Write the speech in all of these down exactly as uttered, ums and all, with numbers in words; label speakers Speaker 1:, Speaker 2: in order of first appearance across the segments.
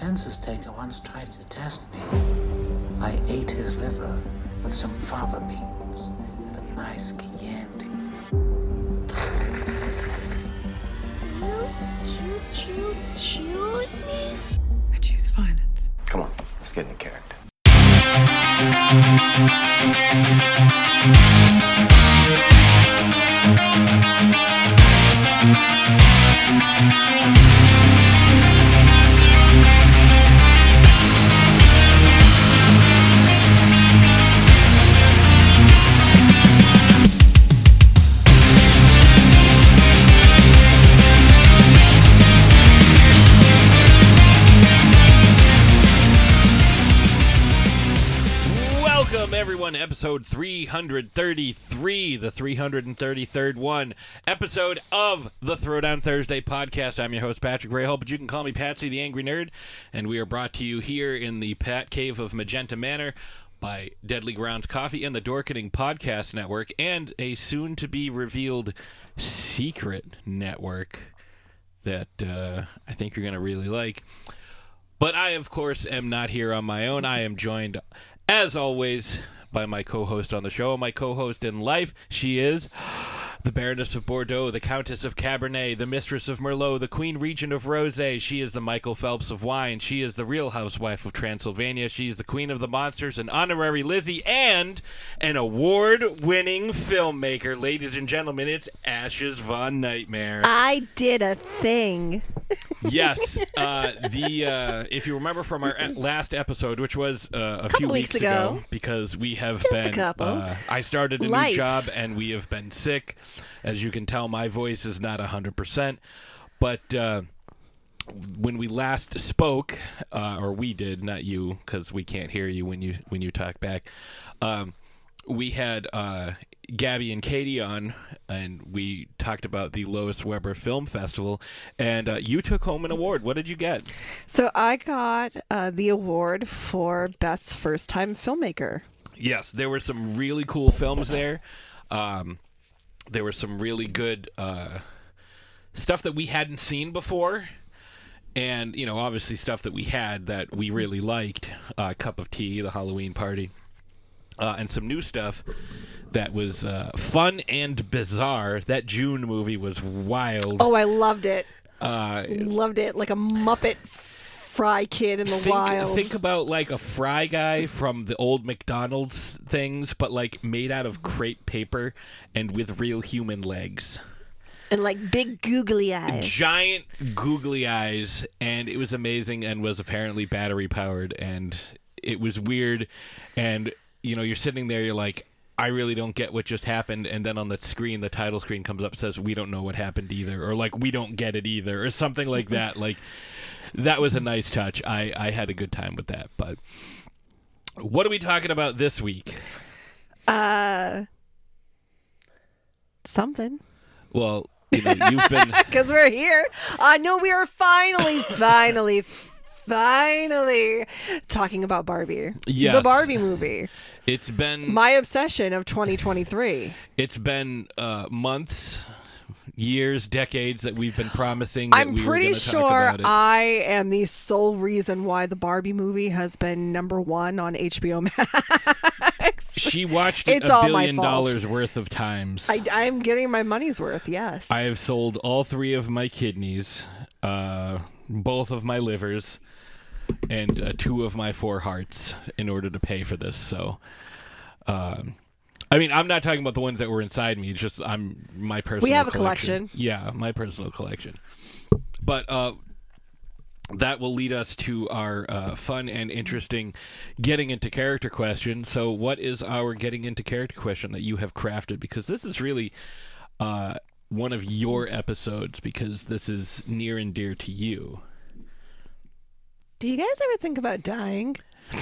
Speaker 1: census taker once tried to test me. I ate his liver with some fava beans and a nice Chianti.
Speaker 2: You choo choose me?
Speaker 3: I choose violence.
Speaker 4: Come on, let's get into character.
Speaker 5: Welcome, everyone, to episode three hundred thirty-three, the three hundred thirty-third one episode of the Throwdown Thursday podcast. I'm your host, Patrick Rahal, but you can call me Patsy the Angry Nerd, and we are brought to you here in the Pat Cave of Magenta Manor by Deadly Grounds Coffee and the Dorkening Podcast Network, and a soon-to-be-revealed secret network that uh, I think you're going to really like. But I, of course, am not here on my own. I am joined, as always, by my co-host on the show, my co-host in life. She is the Baroness of Bordeaux, the Countess of Cabernet, the Mistress of Merlot, the Queen Regent of Rosé. She is the Michael Phelps of wine. She is the Real Housewife of Transylvania. She is the Queen of the Monsters, an honorary Lizzie, and an award-winning filmmaker. Ladies and gentlemen, it's Ashes Von Nightmare.
Speaker 2: I did a thing.
Speaker 5: Yes, uh, the uh, if you remember from our last episode, which was uh, a few
Speaker 2: weeks
Speaker 5: weeks
Speaker 2: ago.
Speaker 5: ago, because we have
Speaker 2: Just a
Speaker 5: been,
Speaker 2: couple.
Speaker 5: uh, I started a
Speaker 2: Life.
Speaker 5: new job and we have been sick. As you can tell, my voice is not one hundred percent, but uh, when we last spoke, uh, or we did, not you, because we can't hear you when you when you talk back, um, we had uh, Gabby and Katie on, and we talked about the Lois Weber Film Festival, and uh, you took home an award. What did you get?
Speaker 6: So I got uh, the award for Best First Time Filmmaker.
Speaker 5: Yes, there were some really cool films there. Um, there were some really good uh, stuff that we hadn't seen before. And, you know, obviously stuff that we had that we really liked. Uh, Cup of Tea, The Halloween Party. Uh, and some new stuff that was uh, fun and bizarre. That June movie was wild.
Speaker 6: Oh, I loved it.
Speaker 5: Uh,
Speaker 6: loved it. Like a Muppet Fry Kid in the
Speaker 5: think,
Speaker 6: wild.
Speaker 5: Think about like a Fry Guy from the old McDonald's things, but like made out of crepe paper and with real human legs.
Speaker 6: And like big googly eyes.
Speaker 5: Giant googly eyes, and it was amazing and was apparently battery powered, and it was weird. And, you know, you're sitting there, you're like, I really don't get what just happened, and then on the screen, the title screen comes up, says, we don't know what happened either, or like, we don't get it either, or something like that. Like, that was a nice touch. I, I had a good time with that, but what are we talking about this week?
Speaker 6: Uh, something.
Speaker 5: Well, you know, you've been...
Speaker 6: Because we're here. I uh, know we are finally, finally, finally talking about Barbie.
Speaker 5: Yes.
Speaker 6: The Barbie movie.
Speaker 5: It's been...
Speaker 6: My obsession of twenty twenty-three.
Speaker 5: It's been uh, months, years, decades that we've been promising that
Speaker 6: I'm
Speaker 5: we
Speaker 6: pretty
Speaker 5: were gonna talk
Speaker 6: sure
Speaker 5: about it.
Speaker 6: I am the sole reason why the Barbie movie has been number one on H B O Max.
Speaker 5: She watched it
Speaker 6: It's
Speaker 5: a
Speaker 6: all my
Speaker 5: billion
Speaker 6: fault.
Speaker 5: dollars worth of times.
Speaker 6: I, I'm getting my money's worth, yes.
Speaker 5: I have sold all three of my kidneys, uh, both of my livers, and uh, two of my four hearts in order to pay for this. So, um, I mean, I'm not talking about the ones that were inside me. It's just I'm my personal.
Speaker 6: We have a
Speaker 5: collection.
Speaker 6: collection.
Speaker 5: Yeah, my personal collection. But uh, that will lead us to our uh, fun and interesting getting into character question. So, what is our getting into character question that you have crafted? Because this is really uh, one of your episodes, because this is near and dear to you.
Speaker 6: Do you guys ever think about dying?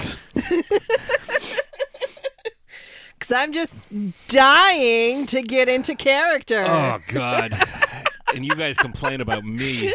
Speaker 6: Because I'm just dying to get into character.
Speaker 5: Oh, God. And you guys complain about me.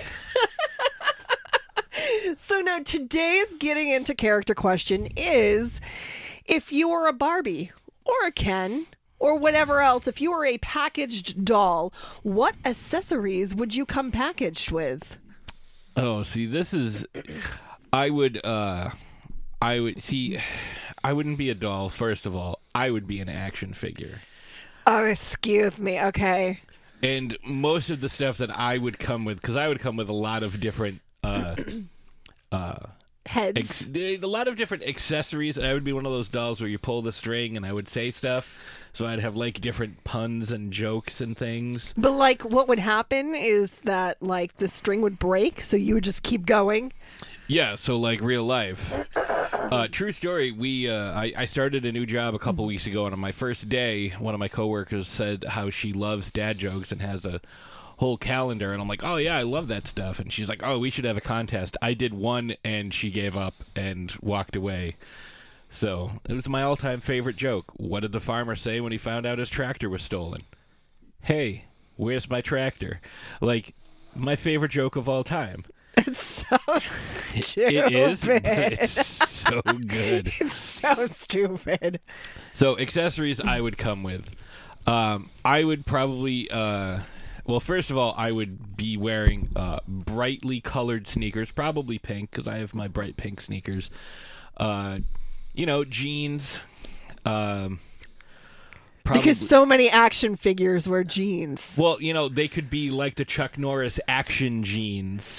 Speaker 6: So now today's getting into character question is, if you were a Barbie or a Ken or whatever else, if you were a packaged doll, what accessories would you come packaged with?
Speaker 5: Oh, see, this is... I would, uh, I would see. I wouldn't be a doll. First of all, I would be an action figure.
Speaker 6: Oh, excuse me. Okay.
Speaker 5: And most of the stuff that I would come with, because I would come with a lot of different, uh, uh,
Speaker 6: Heads.
Speaker 5: ex- a lot of different accessories. And I would be one of those dolls where you pull the string, and I would say stuff. So I'd have like different puns and jokes and things.
Speaker 6: But like, what would happen is that like the string would break, so you would just keep going.
Speaker 5: Yeah, so like real life. Uh, true story. We uh, I, I started a new job a couple weeks ago, and on my first day, one of my coworkers said how she loves dad jokes and has a whole calendar, and I'm like, oh yeah, I love that stuff. And she's like, oh, we should have a contest. I did one, and she gave up and walked away. So it was my all-time favorite joke. What did the farmer say when he found out his tractor was stolen? Hey, where's my tractor? Like, my favorite joke of all time.
Speaker 6: It's so stupid.
Speaker 5: It is, but it's so good.
Speaker 6: It's so stupid.
Speaker 5: So accessories I would come with. Um, I would probably, uh, well, first of all, I would be wearing uh, brightly colored sneakers, probably pink, because I have my bright pink sneakers. Uh, you know, jeans. Um, probably,
Speaker 6: Because so many action figures wear jeans.
Speaker 5: well, you know, they could be like the Chuck Norris action jeans.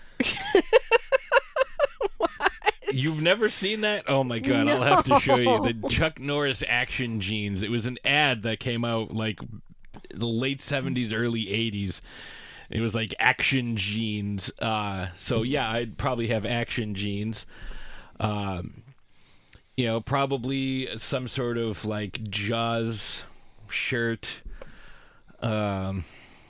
Speaker 5: You've never seen that? Oh my god,
Speaker 6: No.
Speaker 5: I'll have to show you the Chuck Norris action jeans. It was an ad that came out like the late seventies, early eighties. It was like action jeans. Uh, so yeah, I'd probably have action jeans. Um, you know, probably some sort of like Jaws shirt. Um,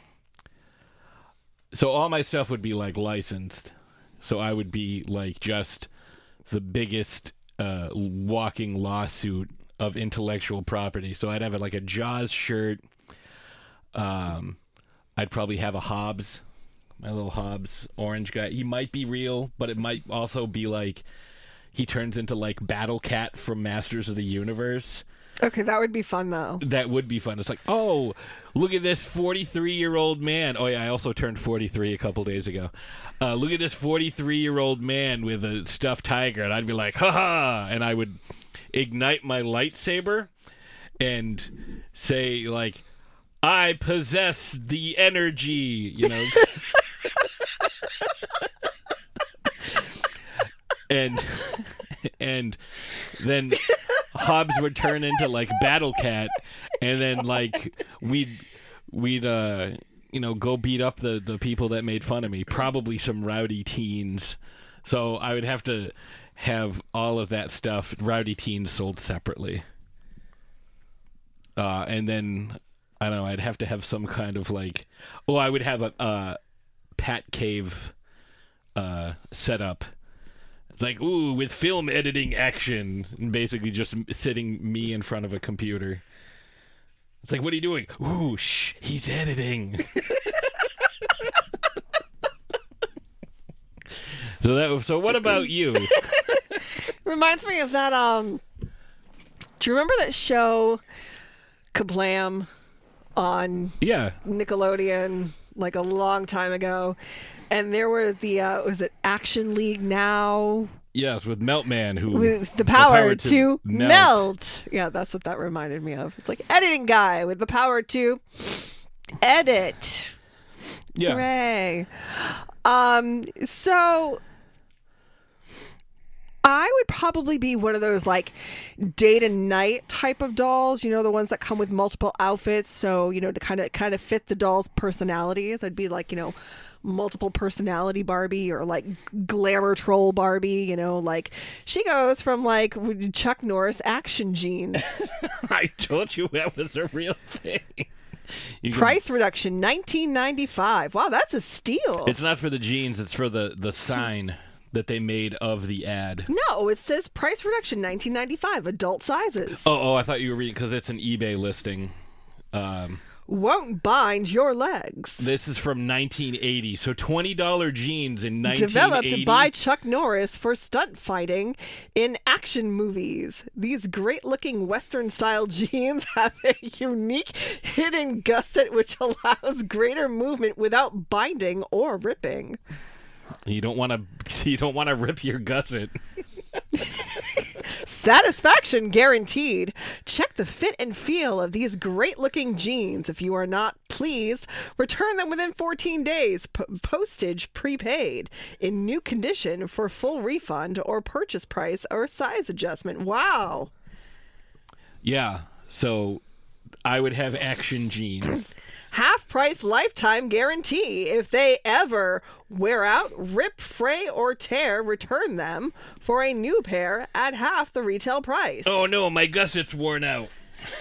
Speaker 5: so all my stuff would be like licensed. So I would be like just the biggest uh, walking lawsuit of intellectual property. So I'd have like a Jaws shirt. Um, I'd probably have a Hobbs, my little Hobbs orange guy. He might be real, but it might also be like he turns into like Battle Cat from Masters of the Universe.
Speaker 6: Okay, that would be fun though.
Speaker 5: That would be fun. It's like, oh, look at this forty-three-year-old man. Oh, yeah, I also turned forty-three a couple days ago. Uh, look at this forty-three-year-old man with a stuffed tiger. And I'd be like, ha-ha. And I would ignite my lightsaber and say, like, I possess the energy, you know. and and then Hobbs would turn into like Battle Cat, and then like we'd we'd uh you know go beat up the the people that made fun of me, probably some rowdy teens. So I would have to have all of that stuff, rowdy teens, sold separately. Uh, and then I don't know, I'd have to have some kind of like, oh, I would have a uh, Pat Cave uh, setup. It's like, ooh, with film editing action, and basically just sitting me in front of a computer. It's like, what are you doing? Ooh, shh, he's editing. so that. So what about you?
Speaker 6: Reminds me of that. Um, do you remember that show, Kablam, on
Speaker 5: Yeah.
Speaker 6: Nickelodeon, like a long time ago? And there were the uh, was it Action League Now
Speaker 5: Yes, with Meltman, who
Speaker 6: with the power, to,
Speaker 5: to
Speaker 6: melt.
Speaker 5: melt.
Speaker 6: Yeah, that's what that reminded me of. It's like editing guy with the power to edit.
Speaker 5: Yeah.
Speaker 6: Hooray. Um, so I would probably be one of those like day to night type of dolls, you know, the ones that come with multiple outfits. So, you know, to kind of kind of fit the doll's personalities. I'd be like, you know, multiple personality Barbie or like glamour troll Barbie, you know, like she goes from like Chuck Norris action jeans.
Speaker 5: I told you that was a real thing. You can-
Speaker 6: Price reduction nineteen ninety-five. Wow, that's a steal.
Speaker 5: It's not for the jeans, it's for the, the sign that they made of the ad.
Speaker 6: No, it says price reduction nineteen ninety-five, adult sizes.
Speaker 5: Oh, oh, I thought you were reading because it's an eBay listing. Um,
Speaker 6: Won't bind your legs.
Speaker 5: this is from nineteen eighty, so twenty dollars jeans in nineteen eighty.
Speaker 6: Developed by Chuck Norris for stunt fighting in action movies. These great-looking Western-style jeans have a unique hidden gusset which allows greater movement without binding or ripping.
Speaker 5: You don't want to. You don't want to rip your gusset.
Speaker 6: Satisfaction guaranteed. Check the fit and feel of these great-looking jeans. If you are not pleased, return them within fourteen days. P- postage prepaid. In new condition for full refund or purchase price or size adjustment. Wow.
Speaker 5: Yeah. So, I would have Action jeans.
Speaker 6: Half price lifetime guarantee. If they ever wear out, rip, fray, or tear, return them for a new pair at half the retail price.
Speaker 5: Oh no, my gusset's worn out.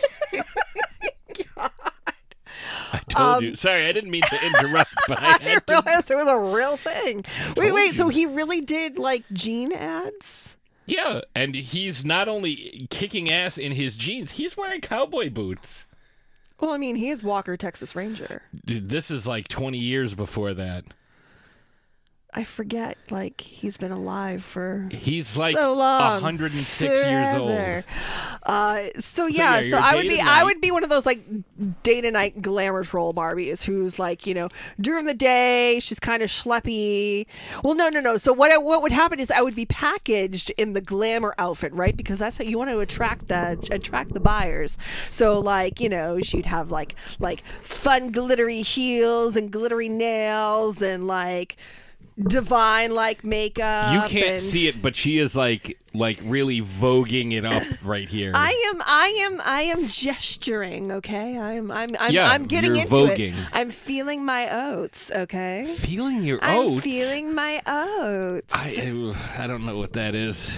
Speaker 6: God.
Speaker 5: I told
Speaker 6: Um,
Speaker 5: you. Sorry, I didn't mean to interrupt, but I
Speaker 6: I
Speaker 5: had
Speaker 6: didn't
Speaker 5: to.
Speaker 6: realize it was a real thing. Wait,
Speaker 5: told
Speaker 6: wait, so
Speaker 5: you.
Speaker 6: he really did like jean ads?
Speaker 5: Yeah, and he's not only kicking ass in his jeans, he's wearing cowboy boots.
Speaker 6: Well, I mean, he is Walker, Texas Ranger.
Speaker 5: Dude, this is like twenty years before that.
Speaker 6: I forget, like, he's been alive for
Speaker 5: He's like
Speaker 6: so long.
Speaker 5: one hundred six years old.
Speaker 6: Forever. Uh, so yeah,
Speaker 5: yeah,
Speaker 6: so,
Speaker 5: you're
Speaker 6: I would
Speaker 5: day
Speaker 6: be,
Speaker 5: to
Speaker 6: I
Speaker 5: night.
Speaker 6: would be one of those like day to night glamour troll Barbies, who's like, you know, during the day she's kind of schleppy. Well, no, no, no. So what I, what would happen is I would be packaged in the glamour outfit, right? Because that's how you want to attract the attract the buyers. So like, you know, she'd have like like fun glittery heels and glittery nails and like divine like makeup.
Speaker 5: You can't
Speaker 6: and
Speaker 5: see it, but she is like like really voguing it up right here.
Speaker 6: I am I am I am gesturing, okay? I'm I'm I'm
Speaker 5: Yeah,
Speaker 6: I'm getting
Speaker 5: you're
Speaker 6: into
Speaker 5: voguing.
Speaker 6: it. I'm feeling my oats, okay?
Speaker 5: feeling your
Speaker 6: I'm
Speaker 5: oats.
Speaker 6: feeling my oats.
Speaker 5: I I don't know what that is.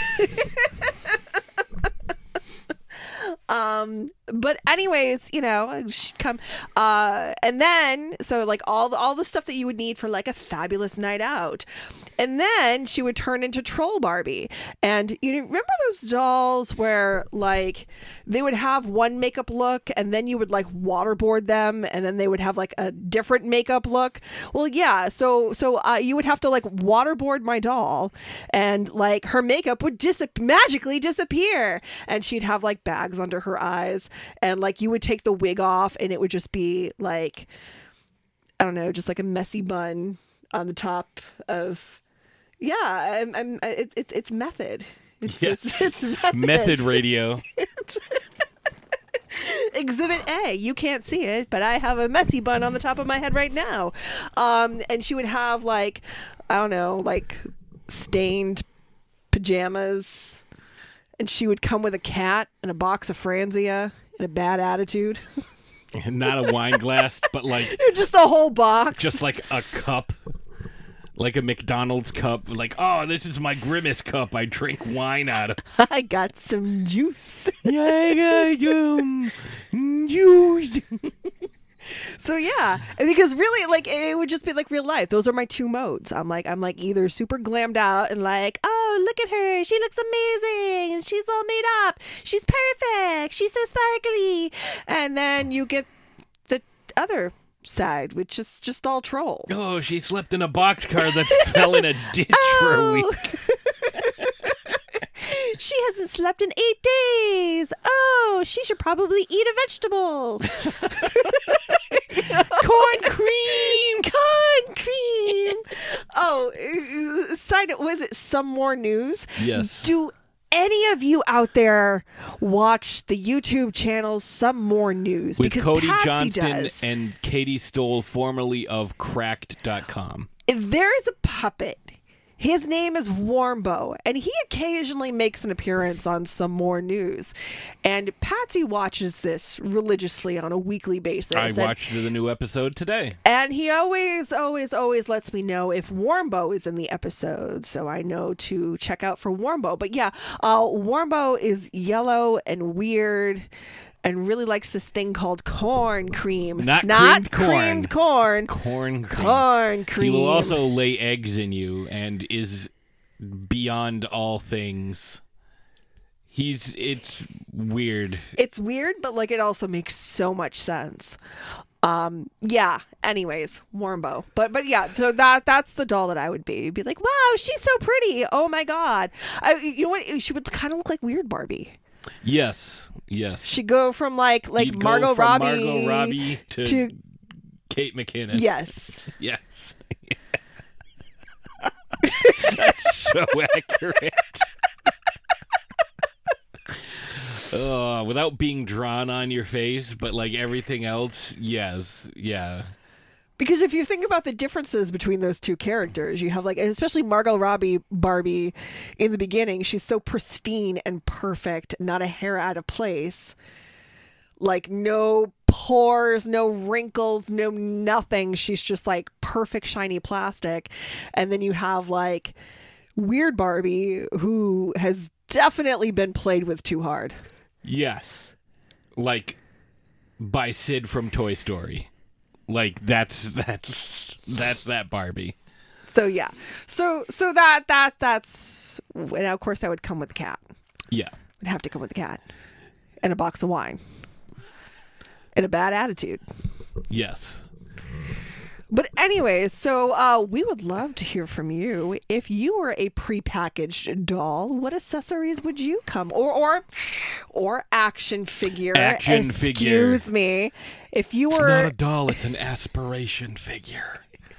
Speaker 6: Um, but anyways, you know, she'd come, uh, and then so like all the all the stuff that you would need for like a fabulous night out, and then she would turn into Troll Barbie. And you remember those dolls where like they would have one makeup look, and then you would like waterboard them, and then they would have like a different makeup look. Well, yeah, so so uh, you would have to like waterboard my doll, and like her makeup would dis- magically disappear, and she'd have like bags under her eyes, and like you would take the wig off and it would just be like, I don't know, just like a messy bun on the top of, yeah, I'm, I'm it, it, it's method. It's,
Speaker 5: Yes.
Speaker 6: it's, it's method.
Speaker 5: Method radio.
Speaker 6: Exhibit A. You can't see it, but I have a messy bun on the top of my head right now. Um, and she would have like, I don't know, like stained pajamas. And she would come with a cat and a box of Franzia and a bad attitude.
Speaker 5: Not a wine glass, but like
Speaker 6: Just a whole box.
Speaker 5: just like a cup. Like a McDonald's cup. Like, oh, this is my Grimace cup I drink wine out of.
Speaker 6: I got some juice.
Speaker 5: Yeah, I got some juice.
Speaker 6: So yeah, because really, like, it would just be like real life. Those are my two modes. I'm like, I'm like either super glammed out and like, oh, look at her, she looks amazing, and she's all made up, she's perfect, she's so sparkly, and then you get the other side, which is just all troll.
Speaker 5: Oh, she slept in a boxcar that fell in a ditch for a week.
Speaker 6: She hasn't slept in eight days. Oh, she should probably eat a vegetable. Corn cream. Corn cream. Oh, uh, side note, was it Some More News?
Speaker 5: Yes.
Speaker 6: Do any of you out there watch the YouTube channel Some More News?
Speaker 5: With
Speaker 6: because
Speaker 5: Cody
Speaker 6: Patsy
Speaker 5: Johnston
Speaker 6: does.
Speaker 5: and Katie Stoll, formerly of cracked dot com.
Speaker 6: There's a puppet. His name is Warmbo, and he occasionally makes an appearance on Some More News. And Patsy watches this religiously on a weekly basis.
Speaker 5: I
Speaker 6: and,
Speaker 5: watched the new episode today.
Speaker 6: and he always, always, always lets me know if Warmbo is in the episode, so I know to check out for Warmbo. But yeah, uh, Warmbo is yellow and weird, and really likes this thing called corn cream.
Speaker 5: Not
Speaker 6: Not
Speaker 5: creamed corn.
Speaker 6: creamed corn.
Speaker 5: Corn cream.
Speaker 6: Corn cream.
Speaker 5: He will also lay eggs in you and is beyond all things. He's it's weird.
Speaker 6: It's weird, but like it also makes so much sense. Um, yeah. Anyways, Warmbo. But but yeah, so that that's the doll that I would be. Be like, wow, she's so pretty. Oh my god. I, you know what? She would kind of look like Weird Barbie.
Speaker 5: Yes. Yes.
Speaker 6: She'd go from like like
Speaker 5: You'd go
Speaker 6: Margot
Speaker 5: from
Speaker 6: Robbie,
Speaker 5: Margot Robbie to,
Speaker 6: to
Speaker 5: Kate McKinnon.
Speaker 6: yes.
Speaker 5: Yes. That's so accurate. Uh, without being drawn on your face, but like everything else, yes, yeah.
Speaker 6: Because if you think about the differences between those two characters, you have like, especially Margot Robbie Barbie in the beginning, she's so pristine and perfect, not a hair out of place. Like no pores, no wrinkles, no nothing. She's just like perfect shiny plastic. And then you have like weird Barbie who has definitely been played with too hard.
Speaker 5: Yes. Like by Sid from Toy Story. Like that's that's that's that Barbie.
Speaker 6: So yeah. So so that that that's and of course that would come with a cat.
Speaker 5: Yeah.
Speaker 6: Would have to come with a cat. And a box of wine. And a bad attitude.
Speaker 5: Yes.
Speaker 6: But anyways, so uh, we would love to hear from you. If you were a prepackaged doll, what accessories would you come? Or or or action figure.
Speaker 5: Action
Speaker 6: Excuse
Speaker 5: figure.
Speaker 6: Excuse me. If you
Speaker 5: It's
Speaker 6: were
Speaker 5: not a doll, it's an aspiration figure.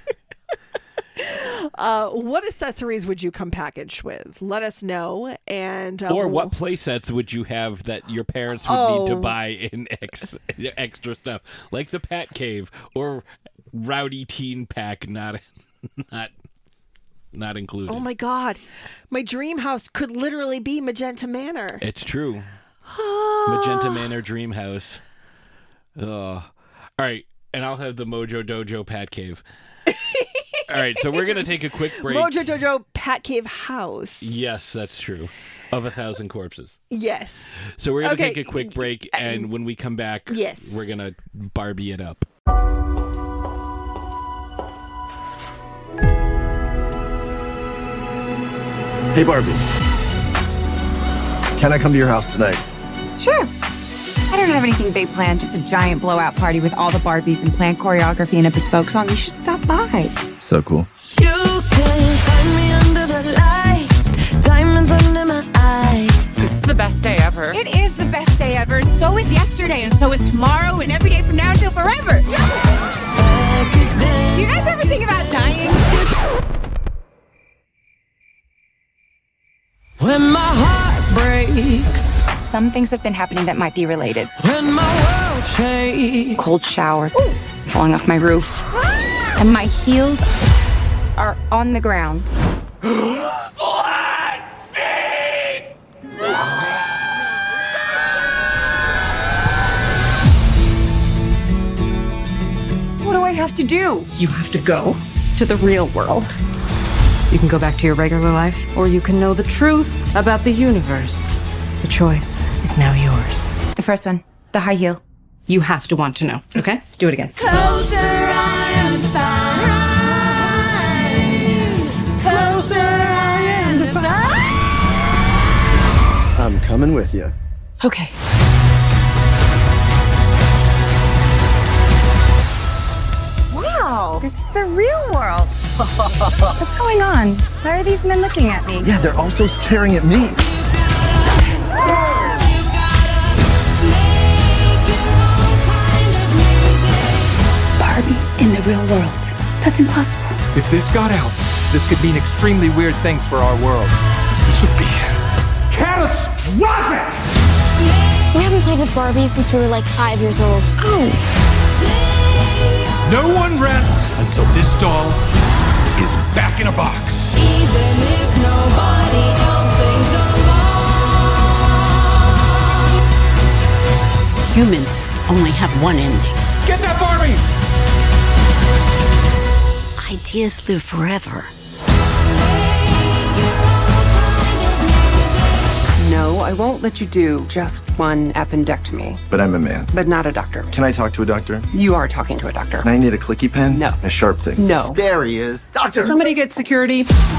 Speaker 6: uh, what accessories would you come packaged with? Let us know. And uh,
Speaker 5: Or what play sets would you have that your parents would
Speaker 6: Oh.
Speaker 5: need to buy in ex- extra stuff? Like the Pat Cave or Rowdy Teen Pack, not not not included.
Speaker 6: Oh my God, my dream house could literally be Magenta Manor.
Speaker 5: It's true. Magenta Manor Dream House. Oh. All right, and I'll have the Mojo Dojo Pat Cave. All right, so we're gonna take a quick break.
Speaker 6: Mojo Jojo Pat Cave House.
Speaker 5: Yes, that's true. Of a Thousand Corpses.
Speaker 6: Yes.
Speaker 5: So we're gonna
Speaker 6: Okay.
Speaker 5: take a quick break, and when we come back,
Speaker 6: Yes.
Speaker 5: we're gonna Barbie it up.
Speaker 3: Hey, Barbie. Can I come to your house tonight?
Speaker 7: Sure. I don't have anything big planned, just a giant blowout party with all the Barbies and planned choreography and a bespoke song. You should stop by.
Speaker 3: So cool.
Speaker 8: You can find me under the lights, diamonds under my eyes.
Speaker 7: It's the best day ever. It is the best day ever. So is yesterday, and so is tomorrow, and every day from now until forever. Do you guys ever think about dying?
Speaker 8: When my heart breaks,
Speaker 7: Some things have been happening that might be related.
Speaker 8: when my world shakes.
Speaker 7: Cold shower, falling off my roof, and my heels are on the ground. What do I have to do? You have to go to the real world.
Speaker 9: You can go back to your regular life, or you can know the truth about the universe. The choice is now yours.
Speaker 7: The first one, the high heel.
Speaker 9: You have to want to know, okay? Do it again.
Speaker 8: Closer I am to find. Closer I am to find.
Speaker 3: I'm coming with you.
Speaker 9: Okay.
Speaker 7: Wow, this is the real world. What's going on? Why are these men looking at me?
Speaker 3: Yeah, they're also staring at me.
Speaker 7: Barbie in the real world. That's impossible.
Speaker 10: If this got out, this could mean extremely weird things for our world. This would be catastrophic!
Speaker 2: We haven't played with Barbie since we were like five years old. Oh.
Speaker 10: No one rests until this doll is back in a box.
Speaker 8: Even if nobody else sings along.
Speaker 9: Humans only have one ending.
Speaker 10: Get that Barbie!
Speaker 9: Ideas live forever.
Speaker 11: No, I won't let you do just one appendectomy.
Speaker 3: But I'm a man.
Speaker 11: But not a doctor.
Speaker 3: Can I talk to a doctor?
Speaker 11: You are talking to a doctor.
Speaker 3: And I need a clicky pen?
Speaker 11: No.
Speaker 3: A sharp thing?
Speaker 11: No.
Speaker 3: There he is. Doctor!
Speaker 11: Somebody get security.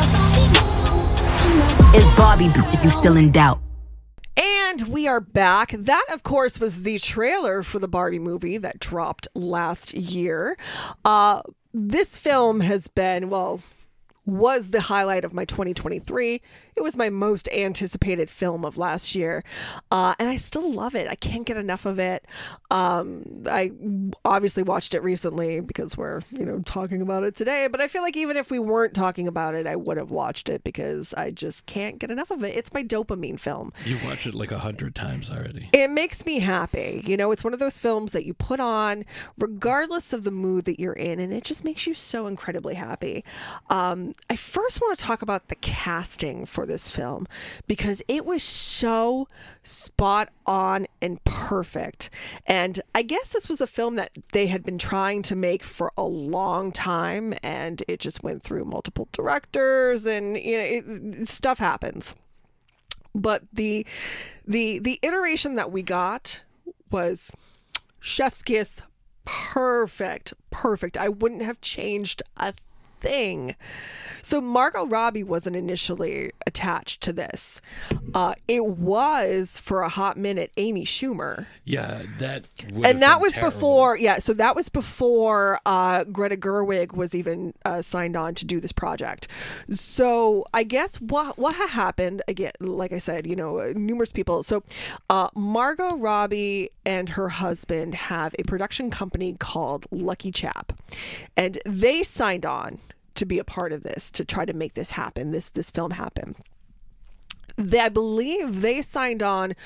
Speaker 9: Is Barbie if you still in doubt?
Speaker 6: And we are back. That, of course, was the trailer for the Barbie movie that dropped last year. Uh, this film has been, well, was the highlight of my twenty twenty-three. It was my most anticipated film of last year. Uh, and I still love it. I can't get enough of it. Um, I obviously watched it recently because we're, you know, talking about it today. But I feel like even if we weren't talking about it, I would have watched it because I just can't get enough of it. It's my dopamine film.
Speaker 5: You watched it like a hundred times already.
Speaker 6: It makes me happy. You know, it's one of those films that you put on regardless of the mood that you're in, and it just makes you so incredibly happy. Um, I first want to talk about the casting for this film because it was so spot on and perfect. And I guess this was a film that they had been trying to make for a long time, and it just went through multiple directors, and you know, it, stuff happens. But the the the iteration that we got was chef's kiss, perfect, perfect. I wouldn't have changed a thing. So Margot Robbie wasn't initially attached to this. Uh, it was for a hot minute Amy Schumer.
Speaker 5: Yeah, that would
Speaker 6: and that
Speaker 5: have been
Speaker 6: was
Speaker 5: terrible.
Speaker 6: before. Yeah, so that was before uh, Greta Gerwig was even uh, signed on to do this project. So I guess what what had happened again, like I said, you know, numerous people. So uh, Margot Robbie and her husband have a production company called Lucky Chap, and they signed on to be a part of this, to try to make this happen, this this film happen. They, I believe they signed on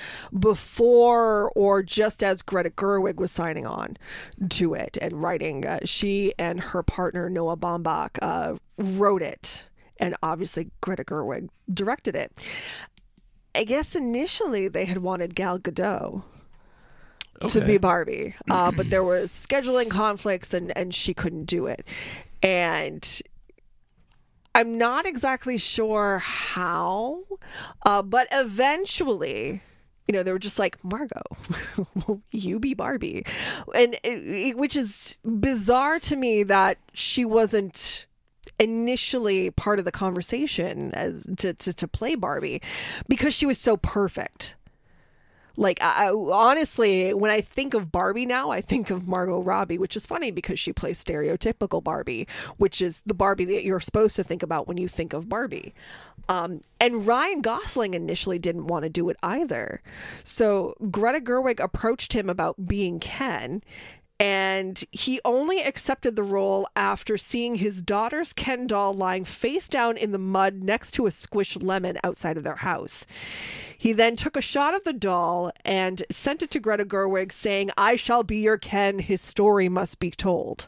Speaker 6: before or just as Greta Gerwig was signing on to it and writing. Uh, she and her partner Noah Baumbach uh, wrote it, and obviously Greta Gerwig directed it. I guess initially they had wanted Gal Gadot
Speaker 5: Okay.
Speaker 6: to be Barbie, uh, but there was scheduling conflicts, and and she couldn't do it. And I'm not exactly sure how, uh, but eventually, you know, they were just like, Margot, will you be Barbie? And it, it, which is bizarre to me that she wasn't initially part of the conversation as to, to, to play Barbie, because she was so perfect. Like, I, I, honestly, when I think of Barbie now, I think of Margot Robbie, which is funny because she plays stereotypical Barbie, which is the Barbie that you're supposed to think about when you think of Barbie. Um, and Ryan Gosling initially didn't want to do it either. So Greta Gerwig approached him about being Ken, and he only accepted the role after seeing his daughter's Ken doll lying face down in the mud next to a squished lemon outside of their house. He then took a shot of the doll and sent it to Greta Gerwig saying, "I shall be your Ken. His story must be told."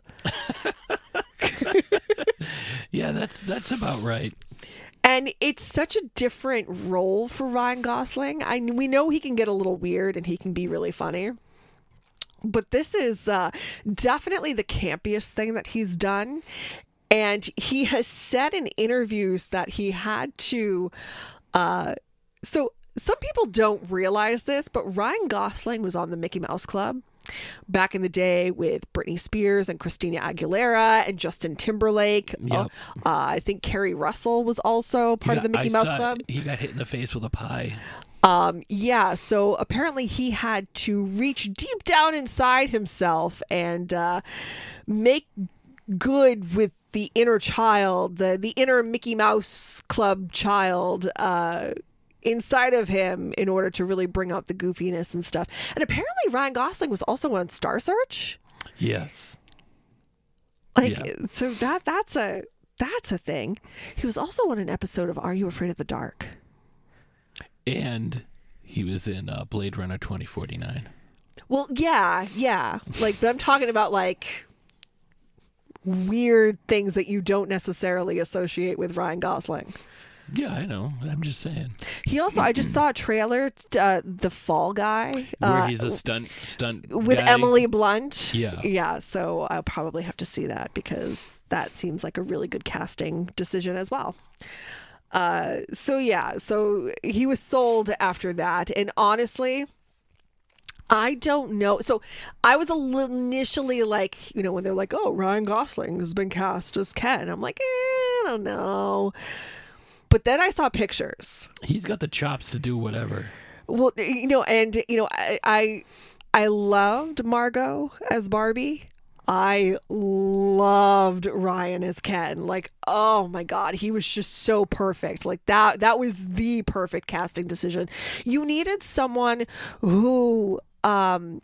Speaker 5: Yeah, that's that's about right.
Speaker 6: And it's such a different role for Ryan Gosling. I we know he can get a little weird and he can be really funny. But this is uh, definitely the campiest thing that he's done. And he has said in interviews that he had to... Uh, so some people don't realize this, but Ryan Gosling was on the Mickey Mouse Club back in the day with Britney Spears and Christina Aguilera and Justin Timberlake.
Speaker 5: Yep.
Speaker 6: Uh, I think Kerry Russell was also part
Speaker 5: Yeah,
Speaker 6: of the Mickey
Speaker 5: I
Speaker 6: Mouse
Speaker 5: saw-
Speaker 6: Club.
Speaker 5: He got hit in the face with a pie.
Speaker 6: Um, yeah, so apparently he had to reach deep down inside himself and uh, make good with the inner child, the, the inner Mickey Mouse Club child uh, inside of him in order to really bring out the goofiness and stuff. And apparently Ryan Gosling was also on Star Search.
Speaker 5: Yes.
Speaker 6: Like,
Speaker 5: Yeah.
Speaker 6: so that that's a that's a thing. He was also on an episode of Are You Afraid of the Dark?
Speaker 5: And he was in uh, Blade Runner twenty forty-nine.
Speaker 6: Well, yeah, yeah. Like, but I'm talking about like weird things that you don't necessarily associate with Ryan Gosling.
Speaker 5: Yeah, I know. I'm just saying.
Speaker 6: He also, I just saw a trailer, uh, The Fall Guy,
Speaker 5: Where
Speaker 6: uh,
Speaker 5: he's a stunt stunt
Speaker 6: with
Speaker 5: guy.
Speaker 6: Emily Blunt.
Speaker 5: Yeah.
Speaker 6: Yeah, so I'll probably have to see that because that seems like a really good casting decision as well. Uh, so yeah, so he was sold after that. And honestly, I don't know. So I was a little initially like, you know, when they're like, oh, Ryan Gosling has been cast as Ken. I'm like, eh, I don't know. But then I saw pictures.
Speaker 5: He's got the chops to do whatever.
Speaker 6: Well, you know, and, you know, I, I, I loved Margot as Barbie. I loved Ryan as Ken. Like, oh my God, he was just so perfect. Like that, that was the perfect casting decision. You needed someone who, um,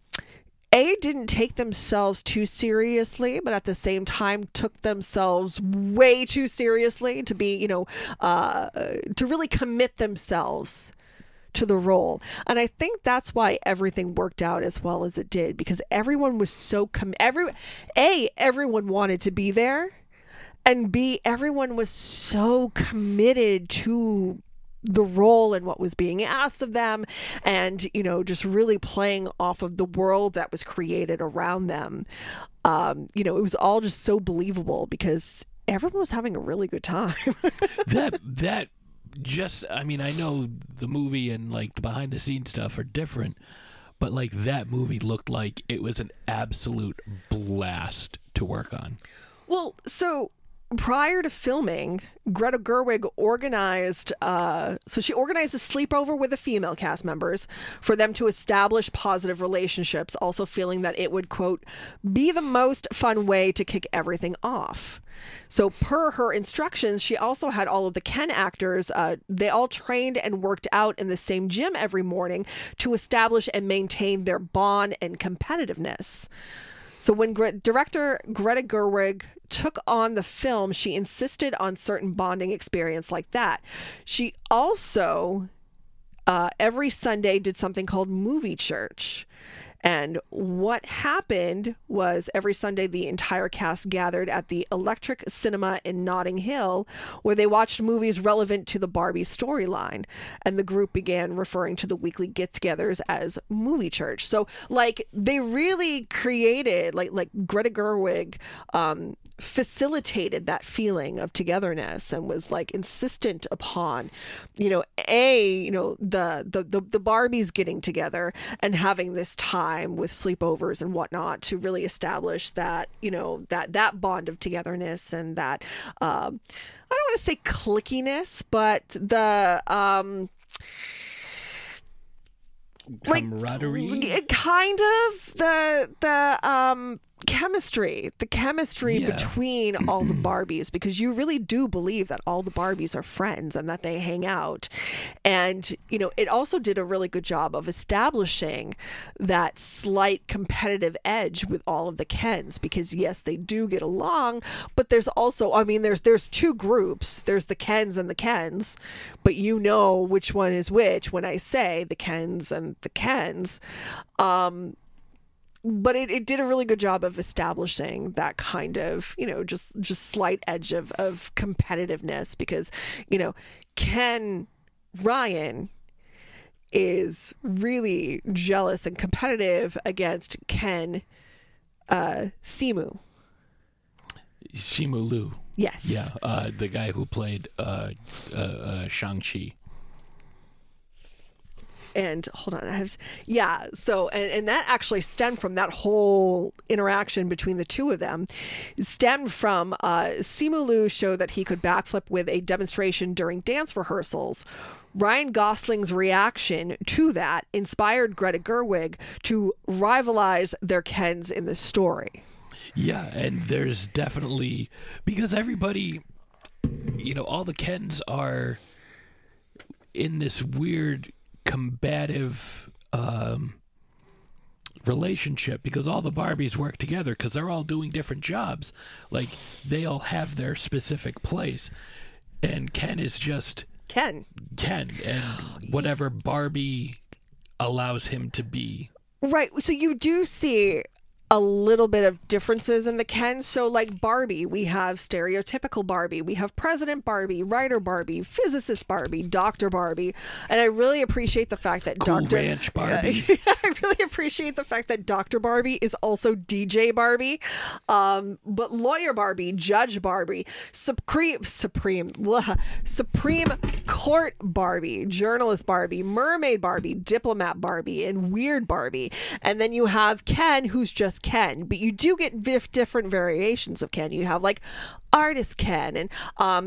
Speaker 6: A, didn't take themselves too seriously, but at the same time took themselves way too seriously to be, you know, uh, to really commit themselves to the role. And I think that's why everything worked out as well as it did, because everyone was so com- every A, everyone wanted to be there, and B, everyone was so committed to the role and what was being asked of them, and, you know, just really playing off of the world that was created around them. Um, you know, it was all just so believable because everyone was having a really good time.
Speaker 5: that that just, I mean, I know the movie and like the behind the scenes stuff are different, but like that movie looked like it was an absolute blast to work on.
Speaker 6: Well, so prior to filming, Greta Gerwig organized, uh, so she organized a sleepover with the female cast members for them to establish positive relationships, also feeling that it would, quote, be the most fun way to kick everything off. So per her instructions, she also had all of the Ken actors, uh, they all trained and worked out in the same gym every morning to establish and maintain their bond and competitiveness. So when Gre- director Greta Gerwig took on the film, she insisted on certain bonding experience like that. She also, uh, every Sunday, did something called movie church. And what happened was every Sunday, the entire cast gathered at the Electric Cinema in Notting Hill, where they watched movies relevant to the Barbie storyline. And the group began referring to the weekly get-togethers as movie church. So, like, they really created, like, like Greta Gerwig um, facilitated that feeling of togetherness and was, like, insistent upon, you know, A, you know, the, the, the, the Barbies getting together and having this time with sleepovers and whatnot to really establish that, you know, that that bond of togetherness and that um I don't want to say clickiness, but the um
Speaker 5: camaraderie,
Speaker 6: like, kind of the the um chemistry the chemistry
Speaker 5: Yeah.
Speaker 6: between all the Barbies, because you really do believe that all the Barbies are friends and that they hang out. And, you know, it also did a really good job of establishing that slight competitive edge with all of the Kens, because yes, they do get along, but there's also, I mean, there's there's two groups. There's the Kens and the Kens, but you know which one is which when I say the Kens and the Kens. Um But it, it did a really good job of establishing that kind of, you know, just just slight edge of, of competitiveness, because, you know, Ken Ryan is really jealous and competitive against Ken uh, Simu.
Speaker 5: Simu Liu.
Speaker 6: Yes.
Speaker 5: Yeah, uh, the guy who played uh, uh, uh, Shang-Chi.
Speaker 6: And hold on, I have, yeah. So, and, and that actually stemmed from that whole interaction between the two of them, stemmed from uh, Simu Liu showed that he could backflip with a demonstration during dance rehearsals. Ryan Gosling's reaction to that inspired Greta Gerwig to rivalize their Kens in the story.
Speaker 5: Yeah, and there's definitely, because everybody, you know, all the Kens are in this weird combative um, relationship, because all the Barbies work together because they're all doing different jobs. Like, they all have their specific place. And Ken is just
Speaker 6: Ken.
Speaker 5: Ken, and whatever Barbie allows him to be.
Speaker 6: Right. So you do see a little bit of differences in the Ken. So like Barbie, we have stereotypical Barbie, we have President Barbie, writer Barbie, physicist Barbie, Doctor Barbie, and I really appreciate the fact that
Speaker 5: Cool
Speaker 6: Doctor
Speaker 5: Ranch Barbie.
Speaker 6: I really appreciate the fact that Doctor Barbie is also D J Barbie, um, but lawyer Barbie, Judge Barbie, Supreme Supreme blah, Supreme Court Barbie, journalist Barbie, mermaid Barbie, diplomat Barbie, and weird Barbie, and then you have Ken, who's just Ken, but you do get v- different variations of Ken. You have like artist Ken and um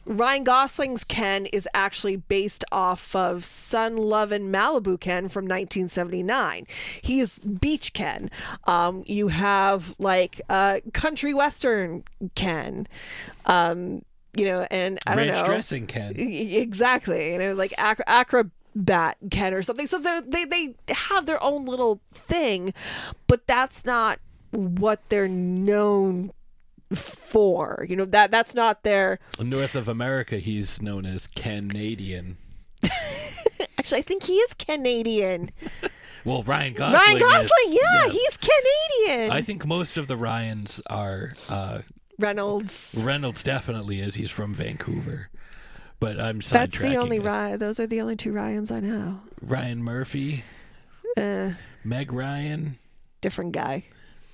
Speaker 6: Ryan Gosling's Ken is actually based off of Sun Lovin' Malibu Ken from nineteen seventy-nine. He's Beach Ken. Um, you have like uh, country western Ken. Um, you know, and I don't
Speaker 5: Ranch
Speaker 6: know.
Speaker 5: dressing Ken.
Speaker 6: E- Exactly. You know, like acro- acrobat Ken or something. So they they have their own little thing, but that's not what they're known for. You know, that that's not their.
Speaker 5: North of America, he's known as Canadian.
Speaker 6: Actually, I think he is Canadian.
Speaker 5: Well, Ryan Gosling.
Speaker 6: Ryan Gosling,
Speaker 5: is,
Speaker 6: yeah,
Speaker 5: yeah,
Speaker 6: he's Canadian.
Speaker 5: I think most of the Ryans are. Uh,
Speaker 6: Reynolds.
Speaker 5: Reynolds definitely is. He's from Vancouver. But I'm sidetracking.
Speaker 6: That's the only
Speaker 5: this.
Speaker 6: Ryan. Those are the only two Ryans I know.
Speaker 5: Ryan Murphy.
Speaker 6: Uh,
Speaker 5: Meg Ryan.
Speaker 6: different guy.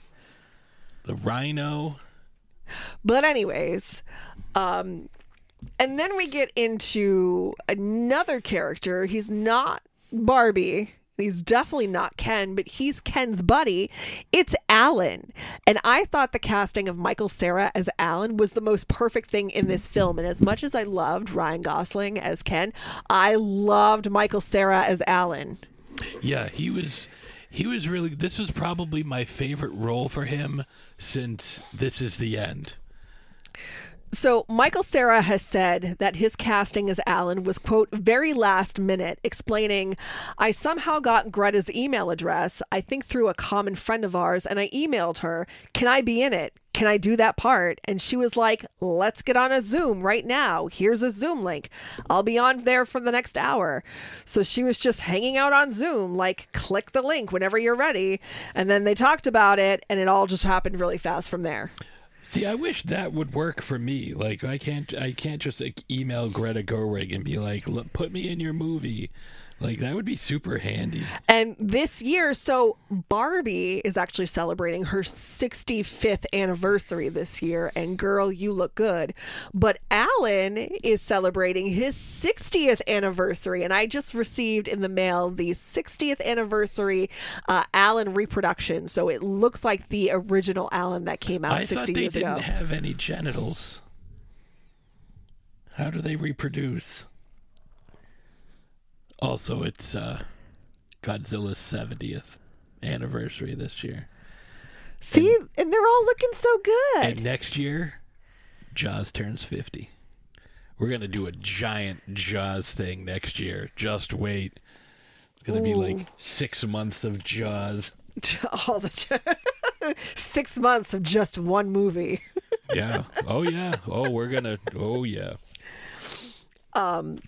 Speaker 5: The Rhino.
Speaker 6: But anyways, um, and then we get into another character. He's not Barbie. He's definitely not Ken, but he's Ken's buddy. It's Alan. And I thought the casting of Michael Cera as Alan was the most perfect thing in this film. And as much as I loved Ryan Gosling as Ken, I loved Michael Cera as Alan.
Speaker 5: Yeah, he was he was really this was probably my favorite role for him since This Is the End.
Speaker 6: So Michael Cera has said that his casting as Alan was, quote, very last minute, explaining, I somehow got Greta's email address, I think through a common friend of ours, and I emailed her, can I be in it? Can I do that part? And she was like, let's get on a Zoom right now. Here's a Zoom link. I'll be on there for the next hour. So she was just hanging out on Zoom, like, click the link whenever you're ready. And then they talked about it, and it all just happened really fast from there.
Speaker 5: See, I wish that would work for me. Like, I can't, I can't just like, email Greta Gerwig and be like, "Look, put me in your movie." Like, that would be super handy.
Speaker 6: And this year, so Barbie is actually celebrating her sixty-fifth anniversary this year, and girl, you look good. But Alan is celebrating his sixtieth anniversary, and I just received in the mail the sixtieth anniversary uh, Alan reproduction. So it looks like the original Alan that came out
Speaker 5: I
Speaker 6: sixty
Speaker 5: thought they
Speaker 6: years
Speaker 5: didn't
Speaker 6: ago.
Speaker 5: have any genitals. How do they reproduce? Also, it's uh, Godzilla's seventieth anniversary this year.
Speaker 6: See, and, and they're all looking so good.
Speaker 5: And next year, Jaws turns fifty. We're going to do a giant Jaws thing next year. Just wait. It's going to be like six months of Jaws.
Speaker 6: All the six months of just one movie.
Speaker 5: Yeah. Oh, yeah. Oh, we're going to. Oh, yeah.
Speaker 6: Um.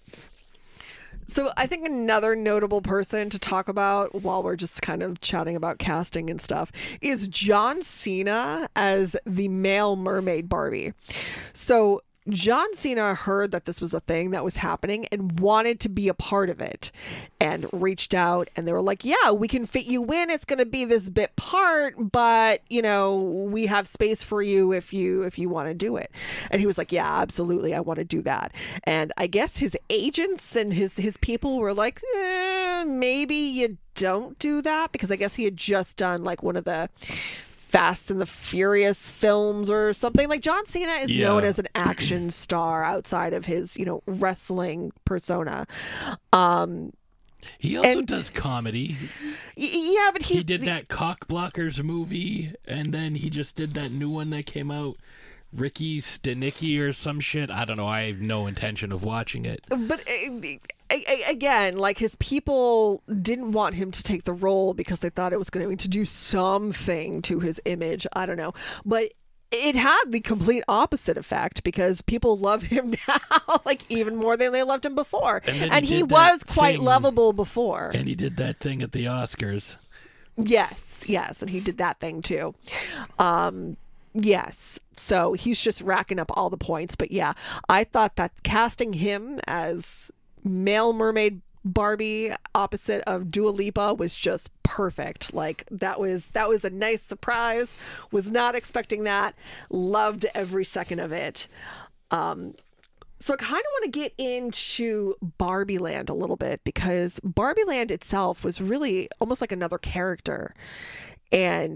Speaker 6: So I think another notable person to talk about while we're just kind of chatting about casting and stuff is John Cena as the male mermaid Barbie. So John Cena heard that this was a thing that was happening and wanted to be a part of it and reached out, and they were like, yeah, we can fit you in. It's going to be this bit part, but you know, we have space for you if you, if you want to do it. And he was like, yeah, absolutely. I want to do that. And I guess his agents and his, his people were like, eh, maybe you don't do that, because I guess he had just done like one of the Fast and the Furious films or something. Like, John Cena is
Speaker 5: Yeah.
Speaker 6: known as an action star outside of his, you know, wrestling persona. Um,
Speaker 5: He also
Speaker 6: and-
Speaker 5: does comedy.
Speaker 6: y- yeah, but he,
Speaker 5: He did that Cock Blockers movie, and then he just did that new one that came out, Ricky Stenicki or some shit. I don't know. I have no intention of watching it.
Speaker 6: But uh, a- a- again, like, his people didn't want him to take the role because they thought it was going to do something to his image. I don't know. But it had the complete opposite effect, because people love him now, like, even more than they loved him before.
Speaker 5: And then
Speaker 6: And
Speaker 5: he
Speaker 6: he
Speaker 5: did that
Speaker 6: was quite
Speaker 5: thing-
Speaker 6: lovable before.
Speaker 5: And he did that thing at the Oscars.
Speaker 6: Yes, yes, and he did that thing too. Um, yes, so he's just racking up all the points. But yeah, I thought that casting him as male mermaid Barbie opposite of Dua Lipa was just perfect. Like, that was that was a nice surprise. Was not expecting that. Loved every second of it. Um, So I kind of want to get into Barbie Land a little bit, because Barbie Land itself was really almost like another character. And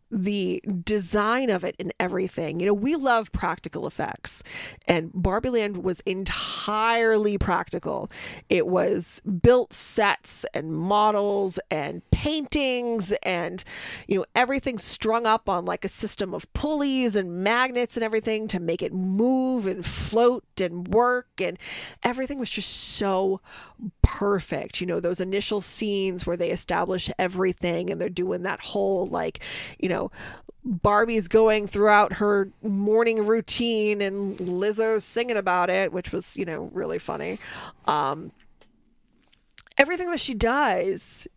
Speaker 6: the design of it and everything. You know, we love practical effects, and Barbie Land was entirely practical. It was built sets and models and paintings and, you know, everything strung up on like a system of pulleys and magnets and everything to make it move and float and work, and everything was just so perfect. You know, those initial scenes where they establish everything and they're doing that whole, like, you know, Barbie's going throughout her morning routine and Lizzo's singing about it, which was, you know, really funny. Um, everything that she does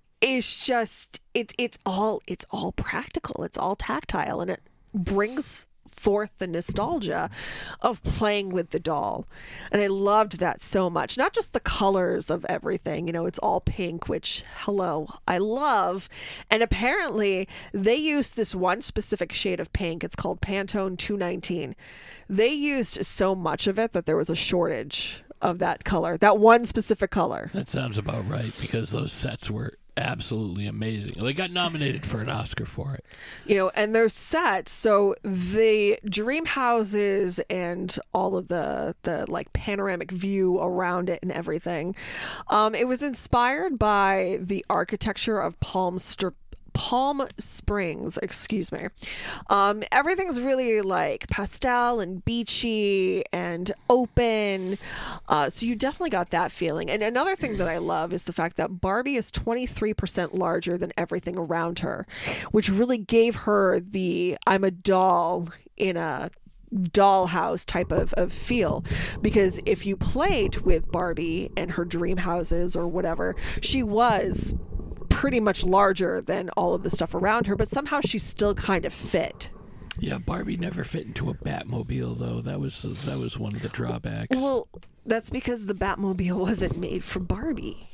Speaker 6: is just, it's, it's all, it's all practical. It's all tactile, and it brings forth the nostalgia of playing with the doll. And I loved that so much. Not just the colors of everything, you know, it's all pink, which, hello, I love. And apparently they used this one specific shade of pink. It's called Pantone two nineteen. They used so much of it that there was a shortage of that color, that one specific color.
Speaker 5: That sounds about right, because those sets were absolutely amazing. They got nominated for an Oscar for it.
Speaker 6: You know, and their sets, so the dream houses and all of the the like panoramic view around it and everything, um, it was inspired by the architecture of Palm St- Palm Springs, excuse me. Um, everything's really like pastel and beachy and open. Uh, so you definitely got that feeling. And another thing that I love is the fact that Barbie is twenty-three percent larger than everything around her, which really gave her the I'm a doll in a dollhouse type of, of feel. Because if you played with Barbie and her dream houses or whatever, she was pretty much larger than all of the stuff around her, but somehow she still kind of fit.
Speaker 5: Yeah, Barbie never fit into a Batmobile, though. That was that was one of the drawbacks.
Speaker 6: Well, that's because the Batmobile wasn't made for Barbie.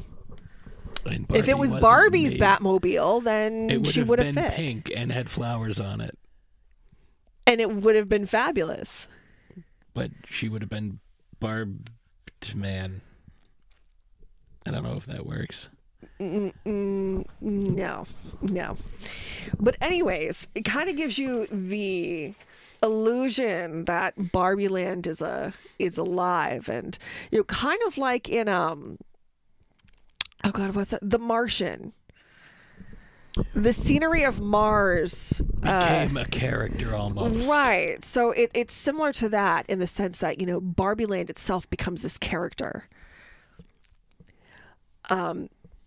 Speaker 5: And
Speaker 6: if it was
Speaker 5: wasn't
Speaker 6: Barbie's
Speaker 5: made-
Speaker 6: Batmobile, then
Speaker 5: it would
Speaker 6: she
Speaker 5: have
Speaker 6: would have
Speaker 5: been
Speaker 6: fit.
Speaker 5: pink and had flowers on it,
Speaker 6: And it would have been fabulous.
Speaker 5: but she would have been Barbed Man. I don't know if that works.
Speaker 6: Mm, mm, no, no. But anyways, it kind of gives you the illusion that Barbie Land is a is alive, and you know, kind of like in um, oh god, what's that? The Martian. The scenery of Mars
Speaker 5: Became
Speaker 6: uh,
Speaker 5: a character almost.
Speaker 6: right. So it, it's similar to that in the sense that, you know, Barbie Land itself becomes this character. Um.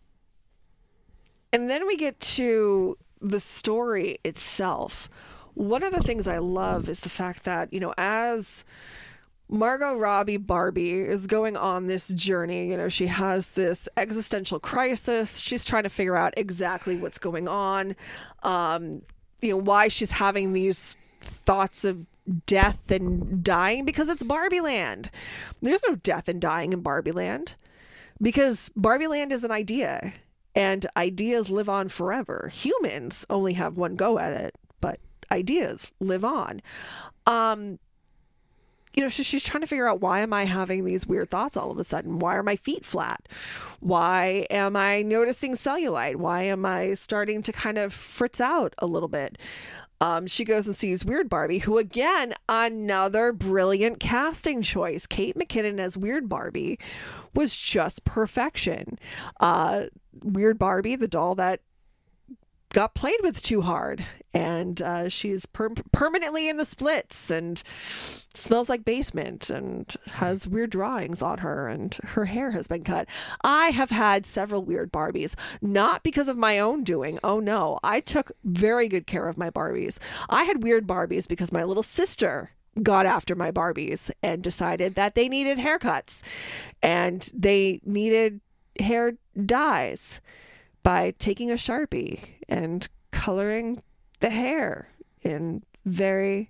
Speaker 6: And then we get to the story itself. One of the things I love is the fact that, you know, as Margot Robbie Barbie is going on this journey, you know, she has this existential crisis. She's trying to figure out exactly what's going on, um, you know, why she's having these thoughts of death and dying, because it's Barbie Land. There's no death and dying in Barbie Land, because Barbie Land is an idea. And ideas live on forever. Humans only have one go at it, but ideas live on. Um, you know, so she's trying to figure out, why am I having these weird thoughts all of a sudden? Why are my feet flat? Why am I noticing cellulite? Why am I starting to kind of fritz out a little bit? Um, she goes and sees Weird Barbie, who, again, another brilliant casting choice. Kate McKinnon as Weird Barbie was just perfection. Uh, Weird Barbie, the doll that got played with too hard, and uh, she's per- permanently in the splits and smells like basement and has weird drawings on her, and her hair has been cut. I have had several Weird Barbies, not because of my own doing. Oh no, I took very good care of my Barbies. I had Weird Barbies because my little sister got after my Barbies and decided that they needed haircuts and they needed hair dyes by taking a Sharpie and coloring the hair in very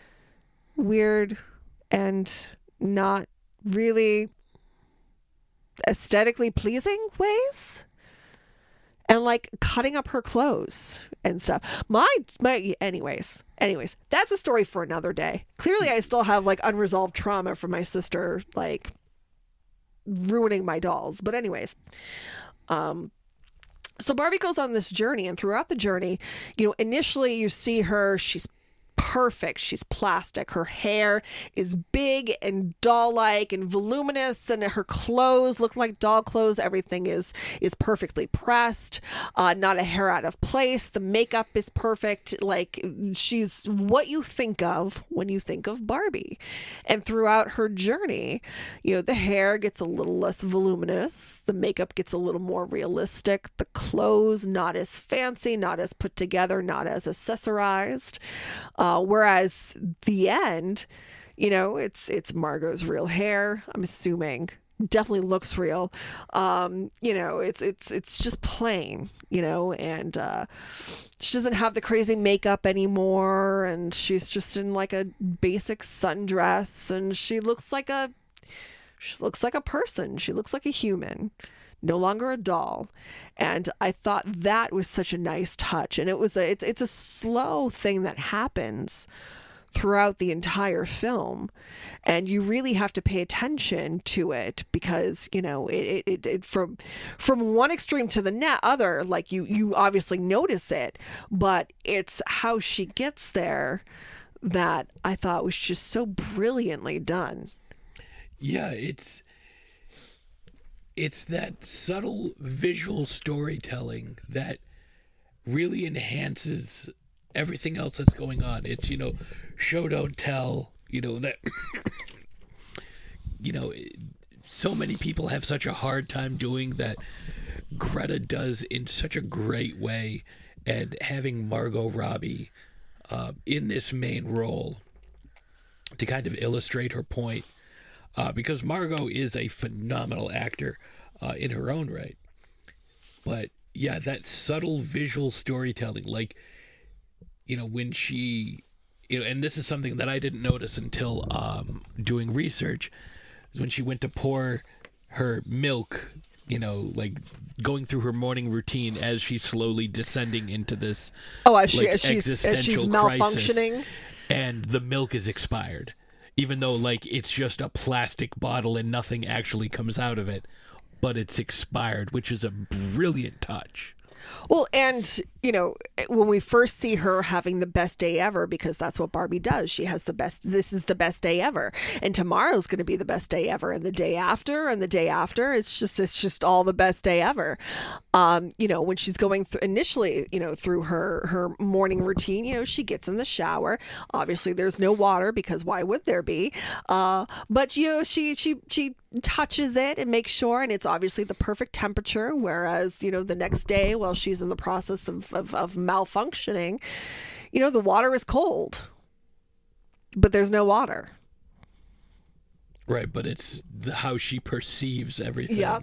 Speaker 6: weird and not really aesthetically pleasing ways, and like cutting up her clothes and stuff. My, my, anyways, anyways, that's a story for another day. Clearly I still have like unresolved trauma from my sister, like ruining my dolls. But anyways, um, So Barbie goes on this journey, and throughout the journey, you know, initially you see her, she's perfect. She's plastic. Her hair is big and doll-like and voluminous, and her clothes look like doll clothes. Everything is is perfectly pressed, uh, not a hair out of place. The makeup is perfect. Like, she's what you think of when you think of Barbie. And throughout her journey, you know, the hair gets a little less voluminous. The makeup gets a little more realistic. The clothes not as fancy, not as put together, not as accessorized. Uh, whereas the end, you know, it's it's Margot's real hair. I'm assuming definitely looks real. Um, you know, it's it's it's just plain, you know, and uh, she doesn't have the crazy makeup anymore, and she's just in like a basic sundress, and she looks like a she looks like a person. She looks like a human. No longer a doll. And I thought that was such a nice touch. And it was a, it's, it's a slow thing that happens throughout the entire film. And you really have to pay attention to it because, you know, it, it, it from, from one extreme to the net other, like you, you obviously notice it, but it's how she gets there that I thought was just so brilliantly done.
Speaker 5: Yeah, it's, It's that subtle visual storytelling that really enhances everything else that's going on. It's, you know, show, don't tell, you know, that, you know, so many people have such a hard time doing that Greta does in such a great way. And having Margot Robbie uh, in this main role to kind of illustrate her point. Uh, because Margot is a phenomenal actor uh, in her own right. But, yeah, that subtle visual storytelling, like, you know, when she, you know, and this is something that I didn't notice until um, doing research, is when she went to pour her milk, you know, like going through her morning routine as she's slowly descending into this
Speaker 6: oh, as, she,
Speaker 5: like,
Speaker 6: as, she's, as she's malfunctioning.
Speaker 5: Crisis, and the milk is expired. Even though, like, it's just a plastic bottle and nothing actually comes out of it, but it's expired, which is a brilliant touch.
Speaker 6: Well, and, you know, when we first see her having the best day ever, because that's what Barbie does. She has the best, this is the best day ever. And tomorrow's going to be the best day ever. And the day after and the day after, it's just, it's just all the best day ever. Um, you know, when she's going through initially, you know, through her, her morning routine, you know, she gets in the shower. Obviously there's no water because why would there be? Uh, but, you know, she, she, she, touches it and makes sure, and it's obviously the perfect temperature, whereas, you know, the next day while she's in the process of, of, of malfunctioning, you know, the water is cold, but there's no water.
Speaker 5: Right, but it's the, how she perceives everything.
Speaker 6: Yeah.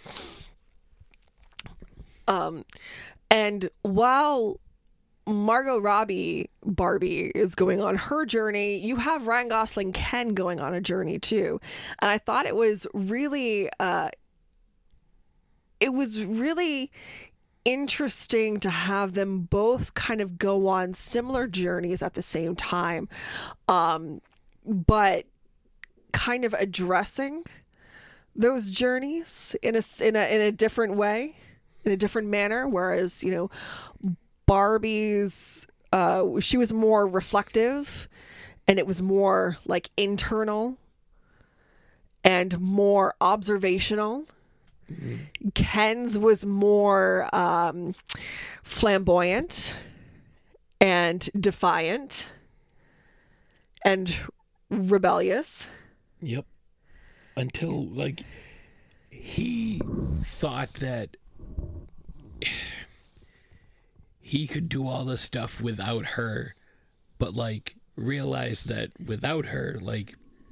Speaker 6: Um, and while Margot Robbie, Barbie, is going on her journey, you have Ryan Gosling, Ken, going on a journey too. And I thought it was really, uh, it was really interesting to have them both kind of go on similar journeys at the same time, um, but kind of addressing those journeys in a, in a, in a different way, in a different manner. Whereas, you know, Barbie's, uh, she was more reflective, and it was more like internal and more observational. Mm-hmm. Ken's was more um, flamboyant and defiant and rebellious.
Speaker 5: Yep. Until, like, he thought that he could do all this stuff without her, but, like, realized that without her, like,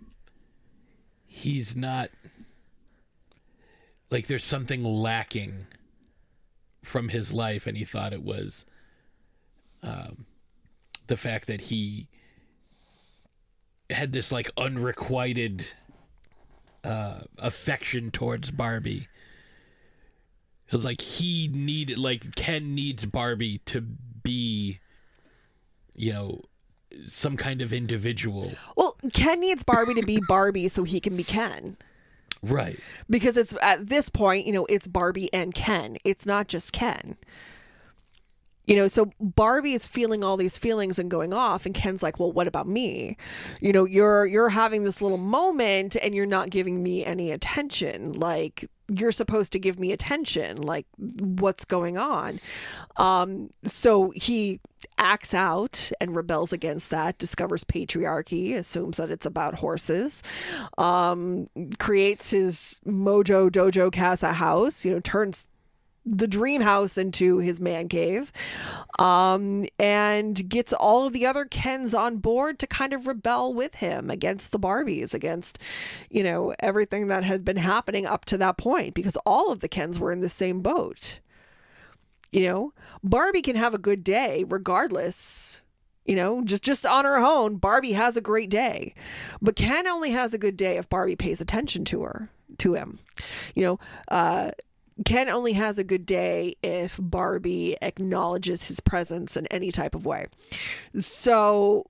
Speaker 5: he's not, like, there's something lacking from his life, and he thought it was um, the fact that he had this, like, unrequited uh, affection towards Barbie. It was like he needed, like, Ken needs Barbie to be, you know, some kind of individual.
Speaker 6: Well, Ken needs Barbie to be Barbie so he can be Ken.
Speaker 5: Right.
Speaker 6: Because it's at this point, you know, it's Barbie and Ken. It's not just Ken. You know, so Barbie is feeling all these feelings and going off, and Ken's like, well, what about me? You know, you're you're having this little moment and you're not giving me any attention. Like, you're supposed to give me attention. Like, what's going on? Um, so he acts out and rebels against that, discovers patriarchy, assumes that it's about horses, um, creates his Mojo Dojo Casa house, you know, turns the dream house into his man cave, um, and gets all of the other Kens on board to kind of rebel with him against the Barbies, against, you know, everything that had been happening up to that point, because all of the Kens were in the same boat. You know, Barbie can have a good day regardless. You know, just, just on her own, Barbie has a great day. But Ken only has a good day if Barbie pays attention to her, to him. You know, uh, Ken only has a good day if Barbie acknowledges his presence in any type of way. So